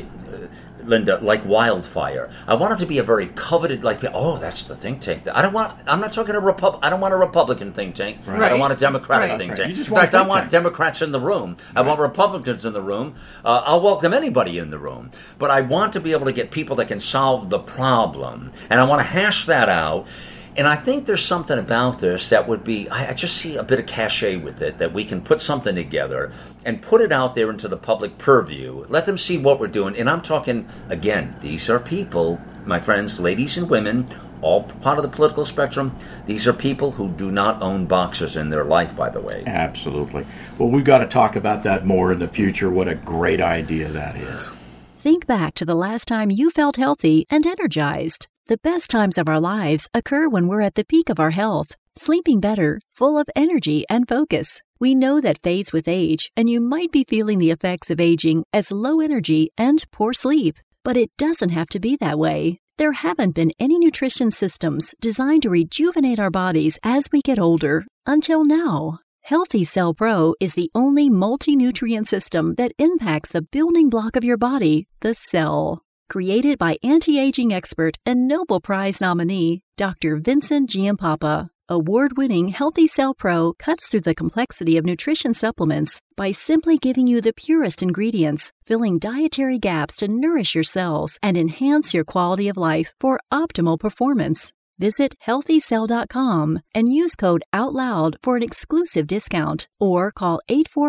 Linda, like wildfire. I want it to be a very coveted, that's the think tank. I'm not talking I don't want a Republican think tank. Right. I don't want a Democratic think tank. In fact, I want Democrats in the room. I want Republicans in the room. I'll welcome anybody in the room. But I want to be able to get people that can solve the problem. And I want to hash that out. And I think there's something about this that would be, I just see a bit of cachet with it, that we can put something together and put it out there into the public purview. Let them see what we're doing. And I'm talking, again, these are people, my friends, ladies and women, all part of the political spectrum. These are people who do not own boxes in their life, by the way. Absolutely. Well, we've got to talk about that more in the future. What a great idea that is. Think back to the last time you felt healthy and energized. The best times of our lives occur when we're at the peak of our health, sleeping better, full of energy and focus. We know that fades with age, and you might be feeling the effects of aging as low energy and poor sleep. But it doesn't have to be that way. There haven't been any nutrition systems designed to rejuvenate our bodies as we get older until now. Healthy Cell Pro is the only multi-nutrient system that impacts the building block of your body, the cell. Created by anti-aging expert and Nobel Prize nominee, Dr. Vincent Giampapa, award-winning Healthy Cell Pro cuts through the complexity of nutrition supplements by simply giving you the purest ingredients, filling dietary gaps to nourish your cells and enhance your quality of life for optimal performance. Visit HealthyCell.com and use code OUTLOUD for an exclusive discount, or call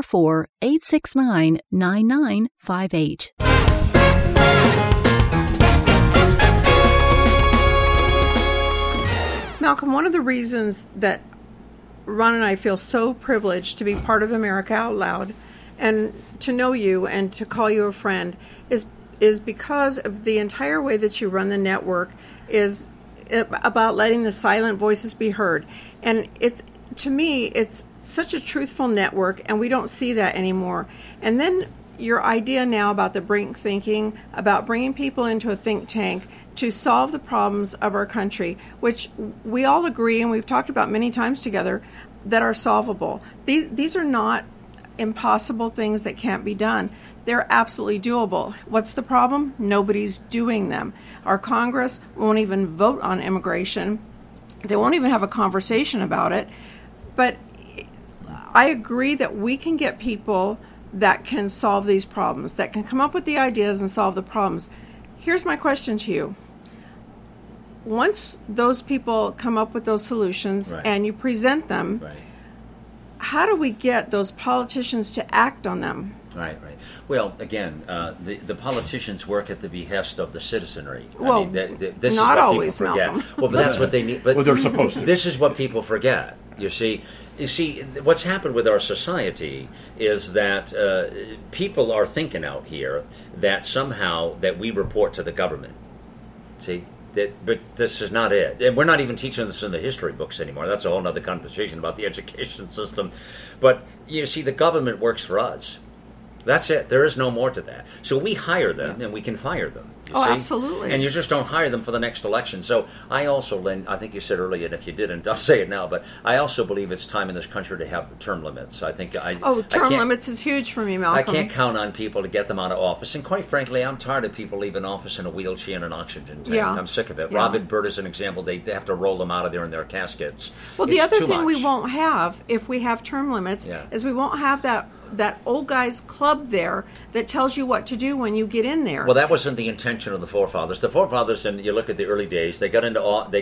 844-869-9958. Malcolm, one of the reasons that Ron and I feel so privileged to be part of America Out Loud and to know you and to call you a friend is because of the entire way that you run the network is about letting the silent voices be heard. And to me, it's such a truthful network, and we don't see that anymore. And then your idea now about the Brink thinking, about bringing people into a think tank to solve the problems of our country, which we all agree, and we've talked about many times together, that are solvable. These are not impossible things that can't be done. They're absolutely doable. What's the problem? Nobody's doing them. Our Congress won't even vote on immigration. They won't even have a conversation about it. But I agree that we can get people that can solve these problems, that can come up with the ideas and solve the problems. Here's my question to you. Once those people come up with those solutions and you present them, how do we get those politicians to act on them? Right. Well, again, the politicians work at the behest of the citizenry. Well, this not is what always, people forget. Malcolm. Well, but that's what they need. But they're supposed to. This is what people forget. You see, what's happened with our society is that people are thinking out here that somehow that we report to the government. See? But this is not it. And we're not even teaching this in the history books anymore. That's a whole other conversation about the education system. But, you see, the government works for us. That's it. There is no more to that. So we hire them, and we can fire them. You see? Absolutely. And you just don't hire them for the next election. So I also, Lynn, I think you said earlier, and if you didn't, I'll say it now, but I also believe it's time in this country to have term limits. I think term limits is huge for me, Malcolm. I can't count on people to get them out of office. And quite frankly, I'm tired of people leaving office in a wheelchair and an oxygen tank. Yeah. I'm sick of it. Yeah. Robert Byrd is an example. They have to roll them out of there in their caskets. Well, the other thing we won't have if we have term limits is we won't have that old guys club there that tells you what to do when you get in there. Well, that wasn't the intention of the forefathers. The forefathers, and you look at the early days, they got into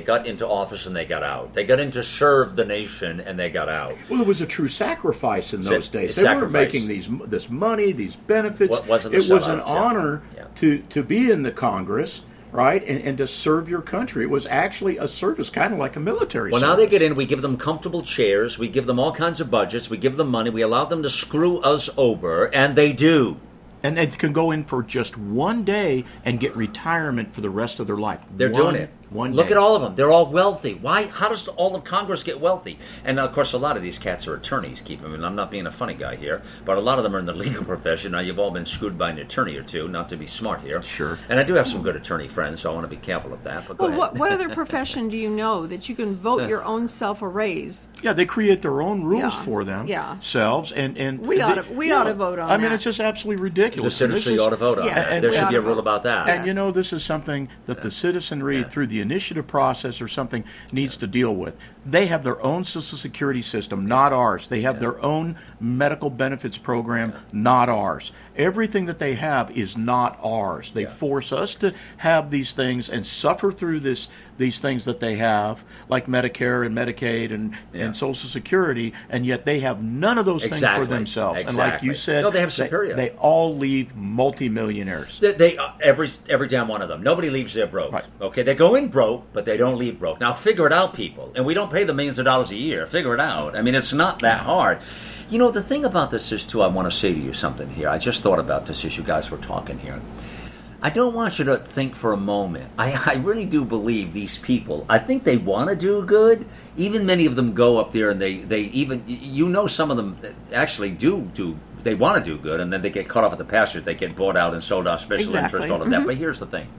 office and they got out. They got in to serve the nation and they got out. Well, it was a true sacrifice in those days. They weren't making this money, these benefits. It was an honor to be in the Congress. Right, and to serve your country. It was actually a service, kind of like a military service. Now they get in, we give them comfortable chairs, we give them all kinds of budgets, we give them money, we allow them to screw us over, and they do. And they can go in for just one day and get retirement for the rest of their life. They're doing it. Look at all of them. They're all wealthy. Why? How does all of Congress get wealthy? And, of course, a lot of these cats are attorneys. And I'm not being a funny guy here, but a lot of them are in the legal profession. Now, you've all been screwed by an attorney or two, not to be smart here. Sure. And I do have some good attorney friends, so I want to be careful of that. But go ahead. What other profession do you know that you can vote your own self a raise? Yeah, they create their own rules for themselves. And we ought to vote on that. I mean, it's just absolutely ridiculous. The citizenry ought to vote on yes, that. There should be a rule about that. And, this is something that the citizenry, through the initiative process or something, needs to deal with. They have their own Social Security system, not ours. They have their own medical benefits program, not ours. Everything that they have is not ours. They force us to have these things and suffer through these things that they have, like Medicare and Medicaid and Social Security, and yet they have none of those things for themselves. Exactly. And like you said, they have superior. They all leave multimillionaires. They every damn one of them. Nobody leaves there broke. Right. Okay, they go in broke, but they don't leave broke. Now figure it out, people. And we don't pay them millions of dollars a year. Figure it out. I mean, it's not that hard. The thing about this is, too, I want to say to you something here. I just thought about this as you guys were talking here. I don't want you to think for a moment. I really do believe these people, I think they want to do good. Even many of them go up there and they even, some of them actually do they want to do good, and then they get cut off at the pasture. They get bought out and sold off special interest, all of that. But here's the thing.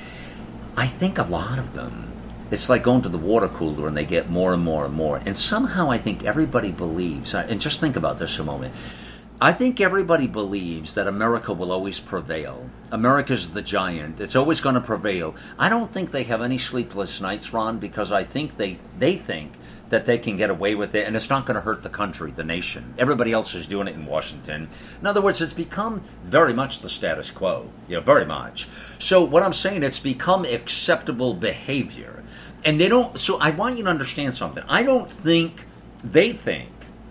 I think a lot of them, it's like going to the water cooler and they get more and more and more. And somehow I think everybody believes, and just think about this a moment, I think everybody believes that America will always prevail. America's the giant. It's always going to prevail. I don't think they have any sleepless nights, Ron, because I think they think that they can get away with it, and it's not going to hurt the country, the nation. Everybody else is doing it in Washington. In other words, it's become very much the status quo. Very much. So what I'm saying, it's become acceptable behavior. And they don't, so I want you to understand something. I don't think they think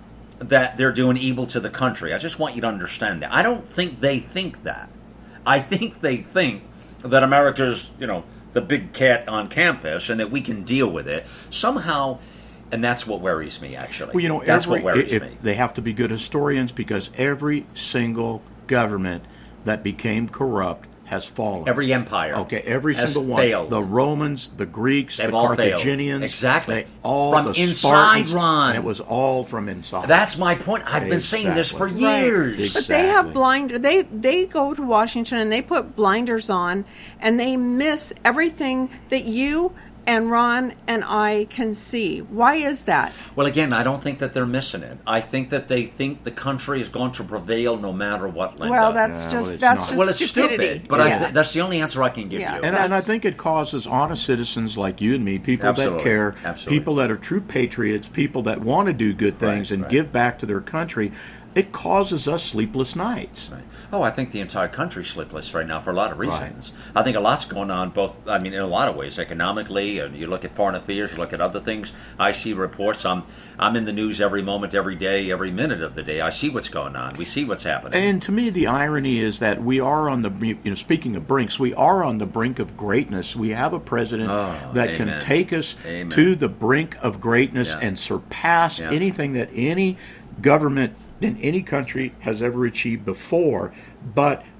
that they're doing evil to the country. I just want you to understand that. I don't think they think that. I think they think that America's, the big cat on campus and that we can deal with it. Somehow, and that's what worries me, actually. Well, that's what worries me. They have to be good historians because every single government that became corrupt has fallen. Every empire. Okay, every single one. Failed. The Romans, the Greeks, They've the all Carthaginians. Failed. Exactly. From the inside, Spartans, Ron. And it was all from inside. That's my point. I've been saying this for years. Exactly. But they have blinders. They go to Washington and they put blinders on and they miss everything that you and Ron and I can see. Why is that? Well, again, I don't think that they're missing it. I think that they think the country is going to prevail no matter what, Linda. Well, that's just it's stupidity. Stupid, but that's the only answer I can give you. And I think it causes honest citizens like you and me, people that care, people that are true patriots, people that want to do good things and give back to their country. It causes us sleepless nights. Right. Oh, I think the entire country's sleepless right now for a lot of reasons. Right. I think a lot's going on, in a lot of ways, economically, and you look at foreign affairs, you look at other things. I see reports. I'm in the news every moment, every day, every minute of the day. I see what's going on. We see what's happening. And to me, the irony is that we are on the, speaking of brinks, we are on the brink of greatness. We have a president that can take us to the brink of greatness and surpass anything that any government in any country has ever achieved before. But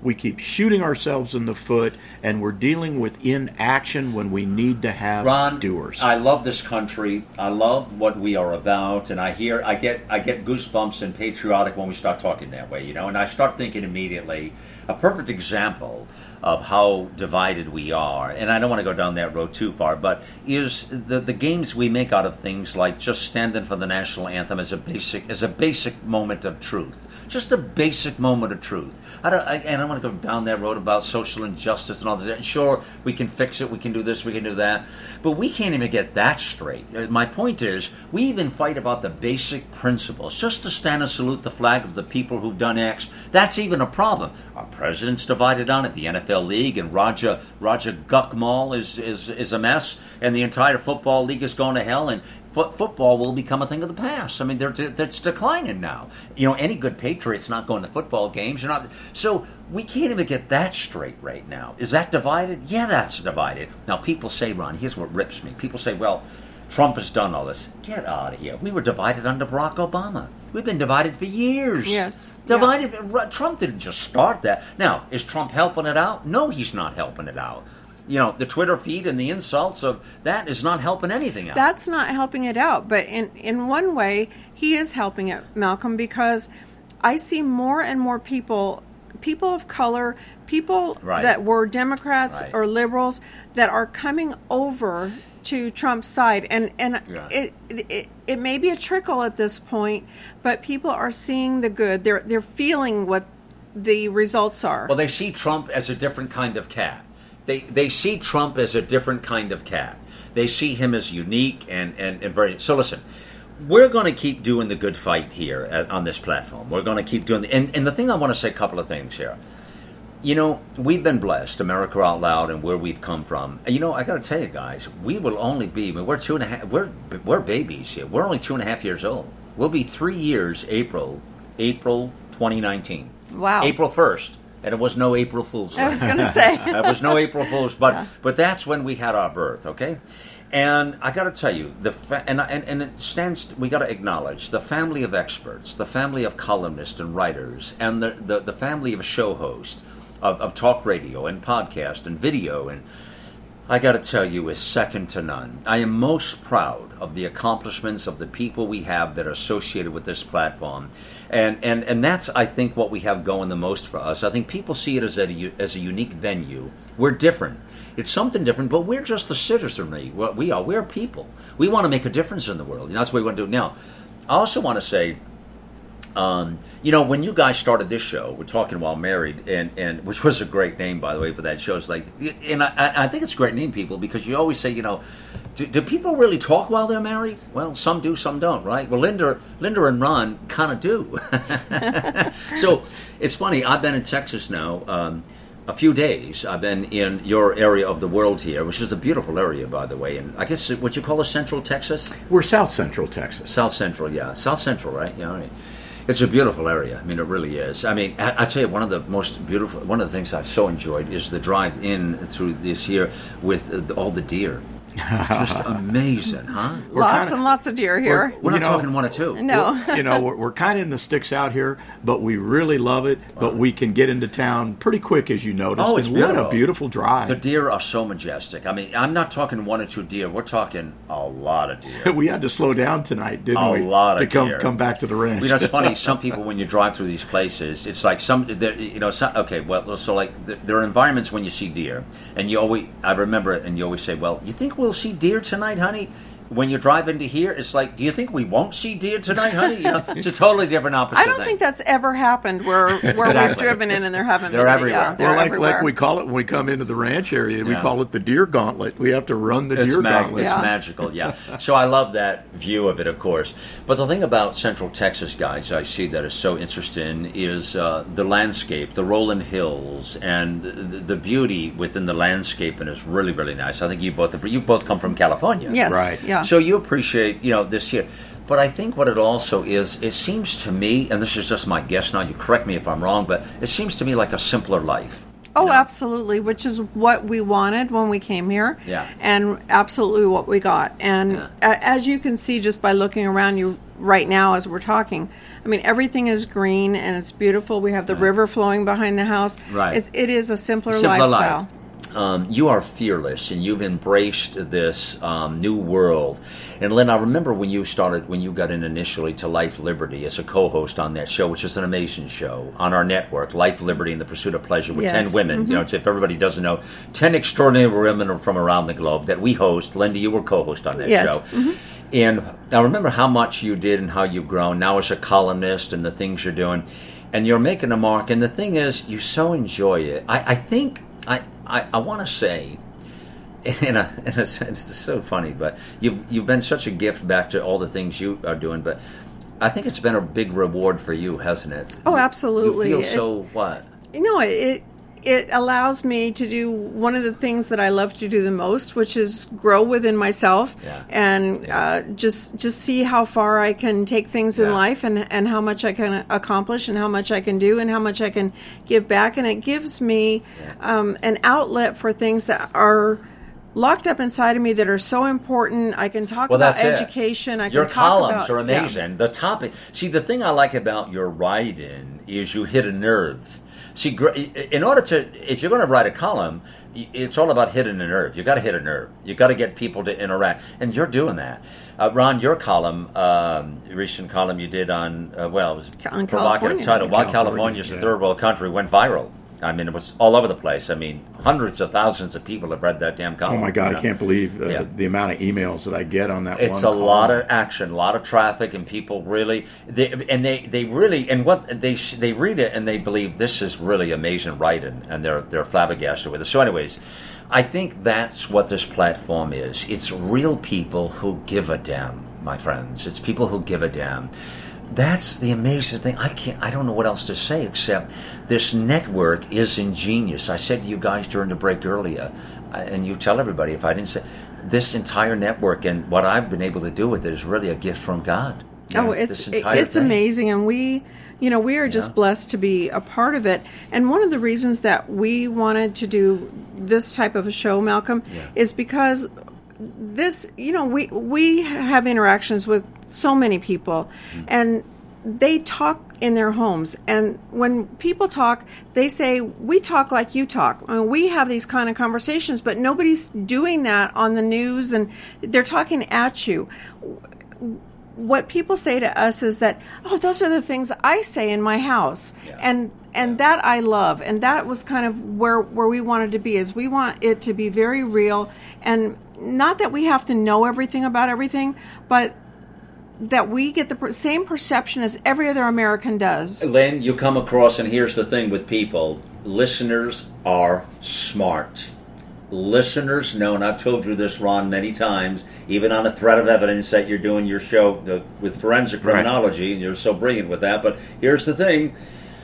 We keep shooting ourselves in the foot, and we're dealing with inaction when we need to have Ron, doers. I love this country. I love what we are about, and I get goosebumps and patriotic when we start talking that way, and I start thinking immediately, a perfect example of how divided we are, and I don't want to go down that road too far, but is the games we make out of things like just standing for the national anthem as a basic moment of truth. Just a basic moment of truth. I don't want to go down that road about social injustice and all this. Sure, we can fix it, we can do this, we can do that, but we can't even get that straight. My point is, we even fight about the basic principles. Just to stand and salute the flag of the people who've done X, that's even a problem. Our president's divided on it, the NFL league, and Roger Guckmall is a mess, and the entire football league is going to hell, and football will become a thing of the past. I mean, that's declining now. Any good patriot's not going to football games. So we can't even get that straight right now. Is that divided? Yeah, that's divided. Now, people say, Ron, here's what rips me. People say, well, Trump has done all this. Get out of here. We were divided under Barack Obama. We've been divided for years. Yes. Divided. Yeah. Trump didn't just start that. Now, is Trump helping it out? No, he's not helping it out. The Twitter feed and the insults of that is not helping anything out. That's not helping it out. But in one way, he is helping it, Malcolm, because I see more and more people of color, people right. that were Democrats right. or liberals that are coming over to Trump's side. And yeah. it may be a trickle at this point, but people are seeing the good. They're feeling what the results are. Well, they see Trump as a different kind of cat. They see Trump as a different kind of cat. They see him as unique and very... So listen, we're going to keep doing the good fight here on this platform. We're going to keep doing... And the thing I want to say, a couple of things here. We've been blessed, America Out Loud, and where we've come from. I got to tell you guys, we will only be... we're 2.5... We're babies here. We're only 2.5 years old. We'll be 3 years April 2019. Wow. April 1st. And it was no April Fool's. I was going to say. It was no April Fool's, but that's when we had our birth, okay? And I got to tell you, and it stands. We got to acknowledge the family of experts, the family of columnists and writers, and the family of show hosts of talk radio and podcast and video, and I got to tell you, is second to none. I am most proud of the accomplishments of the people we have that are associated with this platform. And that's, I think, what we have going the most for us. I think people see it as a unique venue. We're different. It's something different, but we're just the citizenry. We're people. We want to make a difference in the world. That's what we want to do. Now, I also want to say, when you guys started this show, we're talking while married, and which was a great name, by the way, for that show. It's like, and I think it's a great name, people, because you always say, do people really talk while they're married? Well, some do, some don't, right? Well, Linda and Ron kind of do. So it's funny. I've been in Texas now a few days. I've been in your area of the world here, which is a beautiful area, by the way. And I guess what you call it, Central Texas? We're South Central Texas. South Central, yeah. South Central, right? Yeah. It's a beautiful area. I mean, it really is. I mean, I tell you, one of the things I so enjoyed is the drive in through this here with all the deer. Just amazing, huh? Lots and lots of deer here. We're not talking one or two. No. We're kind of in the sticks out here, but we really love it. But we can get into town pretty quick, as you noticed. Oh, it's beautiful. What a beautiful drive. The deer are so majestic. I mean, I'm not talking one or two deer. We're talking a lot of deer. We had to slow down tonight, didn't we? A lot of deer. To come back to the ranch. It's funny. Some people, when you drive through these places, it's like there are environments when you see deer, and I remember it, and you always say, well, you think we'll see deer tonight, honey? When you drive into here, it's like, do you think we won't see deer tonight, honey? It's a totally different opposite thing. I don't think that's ever happened where Exactly. we've driven in and they're having They're everywhere. Yeah, like we call it when we come into the ranch area, we call it the deer gauntlet. We have to run the deer gauntlet. It's magical, yeah. So I love that view of it, of course. But the thing about Central Texas, guys, I see that is so interesting is the landscape, the rolling hills, and the beauty within the landscape, and it's really, really nice. I think you both come from California. Yes, right. Yeah. So you appreciate, this here. But I think what it also is, it seems to me, and this is just my guess now, you correct me if I'm wrong, but it seems to me like a simpler life. Oh, absolutely, which is what we wanted when we came here. Yeah. And absolutely what we got. And as you can see just by looking around, right now as we're talking. I mean, everything is green and it's beautiful. We have the river flowing behind the house. Right. It is a simpler lifestyle. Life. You are fearless, and you've embraced this new world. And Lynn, I remember when you got in initially to Life Liberty as a co-host on that show, which is an amazing show on our network, Life Liberty and the Pursuit of Pleasure, with 10 women. Mm-hmm. You know, if everybody doesn't know, 10 extraordinary women from around the globe that we host. Linda, you were co-host on that show. Mm-hmm. And I remember how much you did and how you've grown now as a columnist and the things you're doing. And you're making a mark. And the thing is, you so enjoy it. I think I want to say, in a sense, it's so funny, but you've been such a gift back to all the things you are doing. But I think it's been a big reward for you, hasn't it? Oh, absolutely. You feel so what? It allows me to do one of the things that I love to do the most, which is grow within myself and just see how far I can take things in life and how much I can accomplish and how much I can do and how much I can give back. And it gives me an outlet for things that are locked up inside of me that are so important. I can talk about education. Your columns are amazing. Yeah. The topic. See, the thing I like about your writing is you hit a nerve. See, in order to, if you're going to write a column, it's all about hitting a nerve. You got to hit a nerve. You got to get people to interact, and you're doing that. Ron, your column, recent column you did on, it was on provocative title, "Why California is a third world country," went viral. I mean, it was all over the place. I mean, hundreds of thousands of people have read that damn column. Oh my God, I can't believe the amount of emails that I get on that. It's a lot of action, a lot of traffic, and people really they really what they read it and they believe this is really amazing writing, and they're flabbergasted with it. So, anyways, I think that's what this platform is. It's real people who give a damn, my friends. It's people who give a damn. That's the amazing thing. I don't know what else to say except this network is ingenious. I said to you guys during the break earlier, and you tell everybody if I didn't say, this entire network and what I've been able to do with it is really a gift from God. It's amazing, and we are just blessed to be a part of it. And one of the reasons that we wanted to do this type of a show, Malcolm, is because this, we have interactions with so many people, and they talk in their homes. And when people talk, they say, we talk like you talk. I mean, we have these kind of conversations, but nobody's doing that on the news, and they're talking at you. What people say to us is that, oh, those are the things I say in my house. And that I love. And that was kind of where we wanted to be, is we want it to be very real. And not that we have to know everything about everything, but that we get the same perception as every other American does. Lynn, you come across, and here's the thing with people, listeners are smart. Listeners know, and I've told you this, Ron, many times, even on a thread of evidence that you're doing your show with forensic criminology, and you're so brilliant with that, but here's the thing,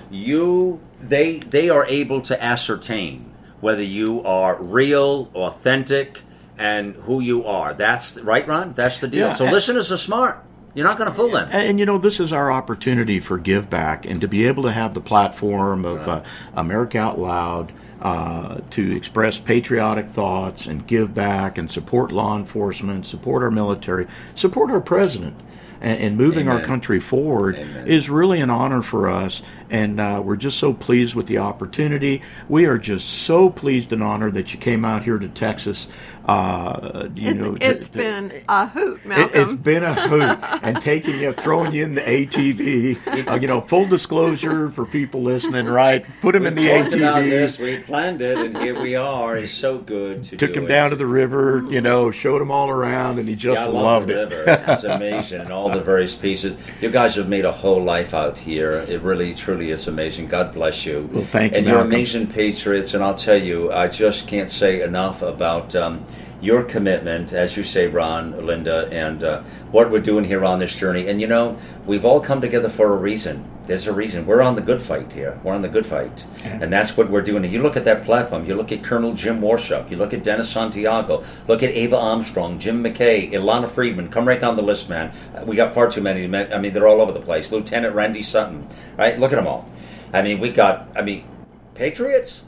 they are able to ascertain whether you are real, authentic, and who you are. That's right, Ron? That's the deal. So listeners are smart. You're not going to fool them. And this is our opportunity for Give Back, and to be able to have the platform of America Out Loud to express patriotic thoughts and give back and support law enforcement, support our military, support our president, and moving our country forward is really an honor for us. And we're just so pleased with the opportunity. We are just so pleased and honored that you came out here to Texas. It's been a hoot, Malcolm. It's been a hoot, and throwing you in the ATV. Full disclosure for people listening, right? Put him in the ATV. About this. We planned it, and here we are. It's so good to took him down to the river. Showed him all around, and he just loved it. It's amazing, and all the various pieces. You guys have made a whole life out here. It really, truly is amazing. God bless you. Well, thank you, and Malcolm. You're amazing patriots, and I'll tell you, I just can't say enough about your commitment, as you say, Ron, Linda, and what we're doing here on this journey. And we've all come together for a reason. There's a reason. We're on the good fight here. We're on the good fight. And that's what we're doing. And you look at that platform. You look at Colonel Jim Warshaw. You look at Dennis Santiago. Look at Ava Armstrong, Jim McKay, Ilana Friedman. Come right down the list, man. We got far too many. I mean, they're all over the place. Lieutenant Randy Sutton. Right? Look at them all. I mean, patriots?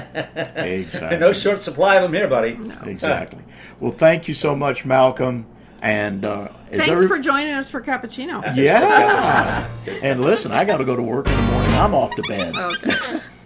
Exactly. No short supply of them here, buddy. No. Exactly. Well, thank you so much, Malcolm. And thanks for joining us for cappuccino. Yeah. And listen, I got to go to work in the morning. I'm off to bed. Okay.